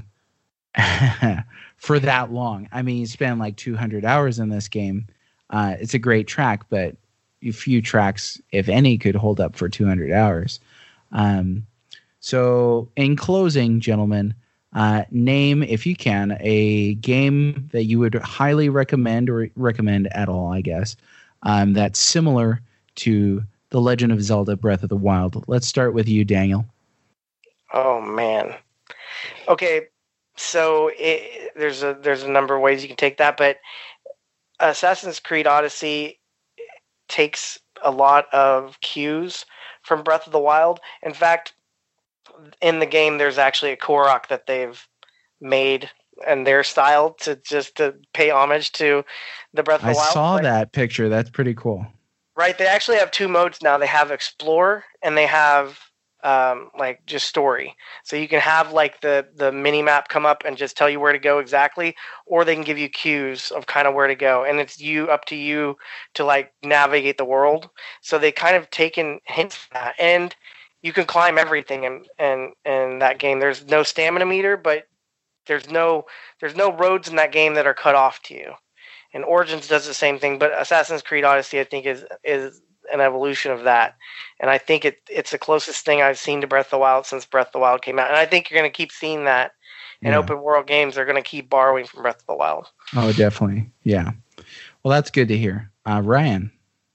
for that long. I mean, you spend like two hundred hours in this game. Uh, it's a great track, but few tracks, if any, could hold up for two hundred hours. Um, so in closing, gentlemen, Uh, name, if you can, a game that you would highly recommend or recommend at all, I guess, um, that's similar to The Legend of Zelda Breath of the Wild. Let's start with you, Daniel. Oh, man. Okay, so it, there's a there's a number of ways you can take that, but Assassin's Creed Odyssey takes a lot of cues from Breath of the Wild. In fact, in the game, there's actually a Korok that they've made and their style to just to pay homage to the Breath of the I Wild. I saw like, that picture. That's pretty cool. Right. They actually have two modes now. They have Explore and they have um, like just Story. So you can have like the, the mini map come up and just tell you where to go exactly, or they can give you cues of kind of where to go. And it's you up to you to like navigate the world. So they kind of taken hints from that. And you can climb everything in, in, in that game. There's no stamina meter, but there's no there's no roads in that game that are cut off to you. And Origins does the same thing, but Assassin's Creed Odyssey, I think, is is an evolution of that. And I think it it's the closest thing I've seen to Breath of the Wild since Breath of the Wild came out. And I think you're going to keep seeing that in Yeah. open world games. They're going to keep borrowing from Breath of the Wild. Oh, definitely. Yeah. Well, that's good to hear. Uh, Ryan.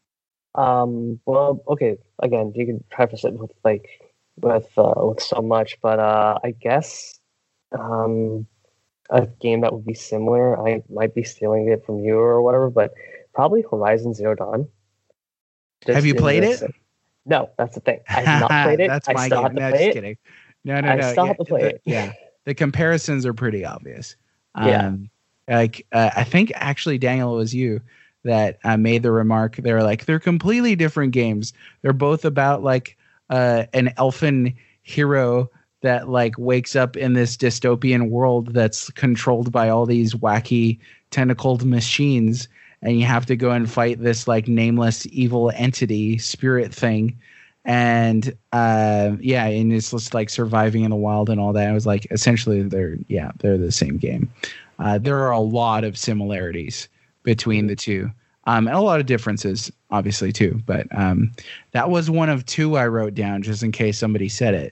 Um, well, okay. Again, you can preface it with like with uh, with so much, but uh, I guess um, a game that would be similar. I might be stealing it from you or whatever, but probably Horizon Zero Dawn. Just Have you in played this- it? No, that's the thing. I have not played it. That's I my still game. have to No, play just it. kidding. No, no, I no. still yeah, have to play the, it. Yeah. The comparisons are pretty obvious. Yeah. Um, like, uh, I think actually, Daniel, it was you that uh, made the remark. They're like, they're completely different games. They're both about like uh, an elfin hero that like wakes up in this dystopian world that's controlled by all these wacky tentacled machines, and you have to go and fight this like nameless evil entity spirit thing. And uh, yeah, and it's just like surviving in the wild and all that. I was like, essentially, they're yeah, they're the same game. Uh, there are a lot of similarities between the two, um, and a lot of differences, obviously too. But um, that was one of two I wrote down just in case somebody said it.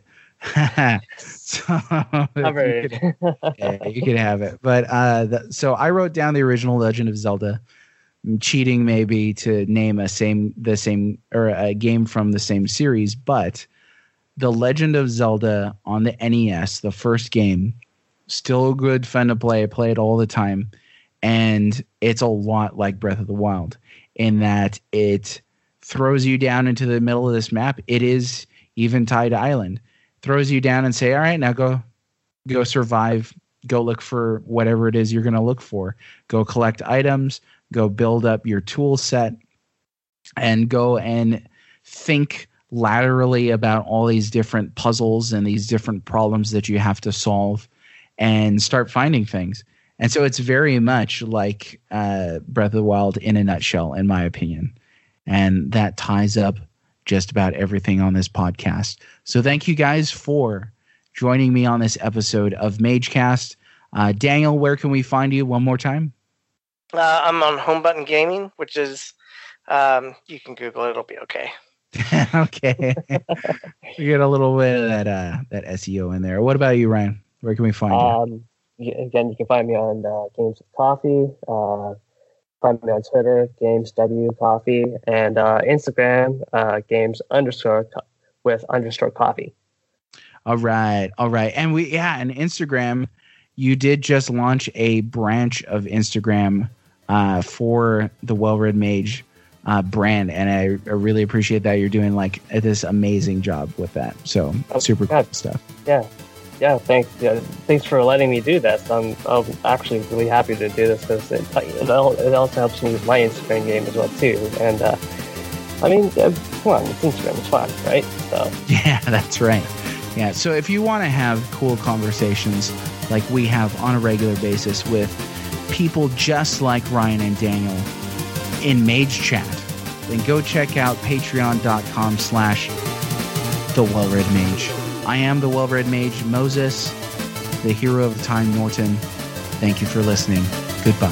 So Covered. you could, yeah, you could have it. But uh, the, so I wrote down the original Legend of Zelda. I'm cheating maybe to name a same the same or a game from the same series, but the Legend of Zelda on the N E S, the first game, still good fun to play. I play it all the time, and it's a lot like Breath of the Wild in that it throws you down into the middle of this map. It is Eventide Island. Throws you down and say, all right, now go go survive, go look for whatever it is you're going to look for, go collect items, go build up your tool set, and go and think laterally about all these different puzzles and these different problems that you have to solve and start finding things. And so it's very much like uh, Breath of the Wild in a nutshell, in my opinion. And that ties up just about everything on this podcast. So thank you guys for joining me on this episode of MageCast. Uh, Daniel, where can we find you one more time? Uh, I'm on Home Button Gaming, which is, um, you can Google it. It'll be okay. Okay. We get a little bit of that, uh, that S E O in there. What about you, Ryan? Where can we find you? Um, y- again, you can find me on uh, Games with Coffee. Uh, find me on Twitter, Games W Coffee, and uh, Instagram, uh, Games underscore co- with underscore Coffee. All right. All right. And we, yeah, and Instagram, you did just launch a branch of Instagram uh, for the Well-Read Mage uh, brand. And I, I really appreciate that you're doing like this amazing job with that. So Oh, super yeah. cool stuff. Yeah, yeah. Thanks. Yeah, thanks for letting me do this. I'm, I'm actually really happy to do this because it, it al- it also helps me with my Instagram game as well too. And uh, I mean, uh, come on, it's Instagram, it's fun, right? So Yeah, that's right. Yeah. So if you want to have cool conversations like we have on a regular basis with people just like Ryan and Daniel in Mage Chat, then go check out patreon.com slash the Well-Read Mage. I am the Well-Read Mage, Moses, the hero of the time, Norton. Thank you for listening. Goodbye.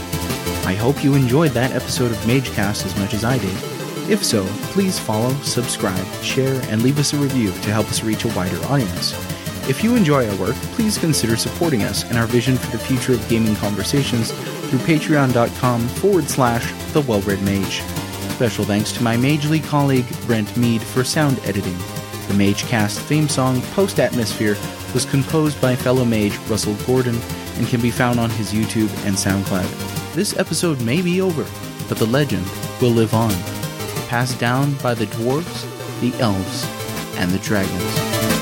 I hope you enjoyed that episode of MageCast as much as I did. If so, please follow, subscribe, share, and leave us a review to help us reach a wider audience. If you enjoy our work, please consider supporting us and our vision for the future of gaming conversations through patreon.com forward slash the Well-Read Mage. Special thanks to my Mage League colleague, Brent Mead, for sound editing. The MageCast theme song, Post Atmosphere, was composed by fellow mage Russell Gordon and can be found on his YouTube and SoundCloud. This episode may be over, but the legend will live on, passed down by the dwarves, the elves, and the dragons.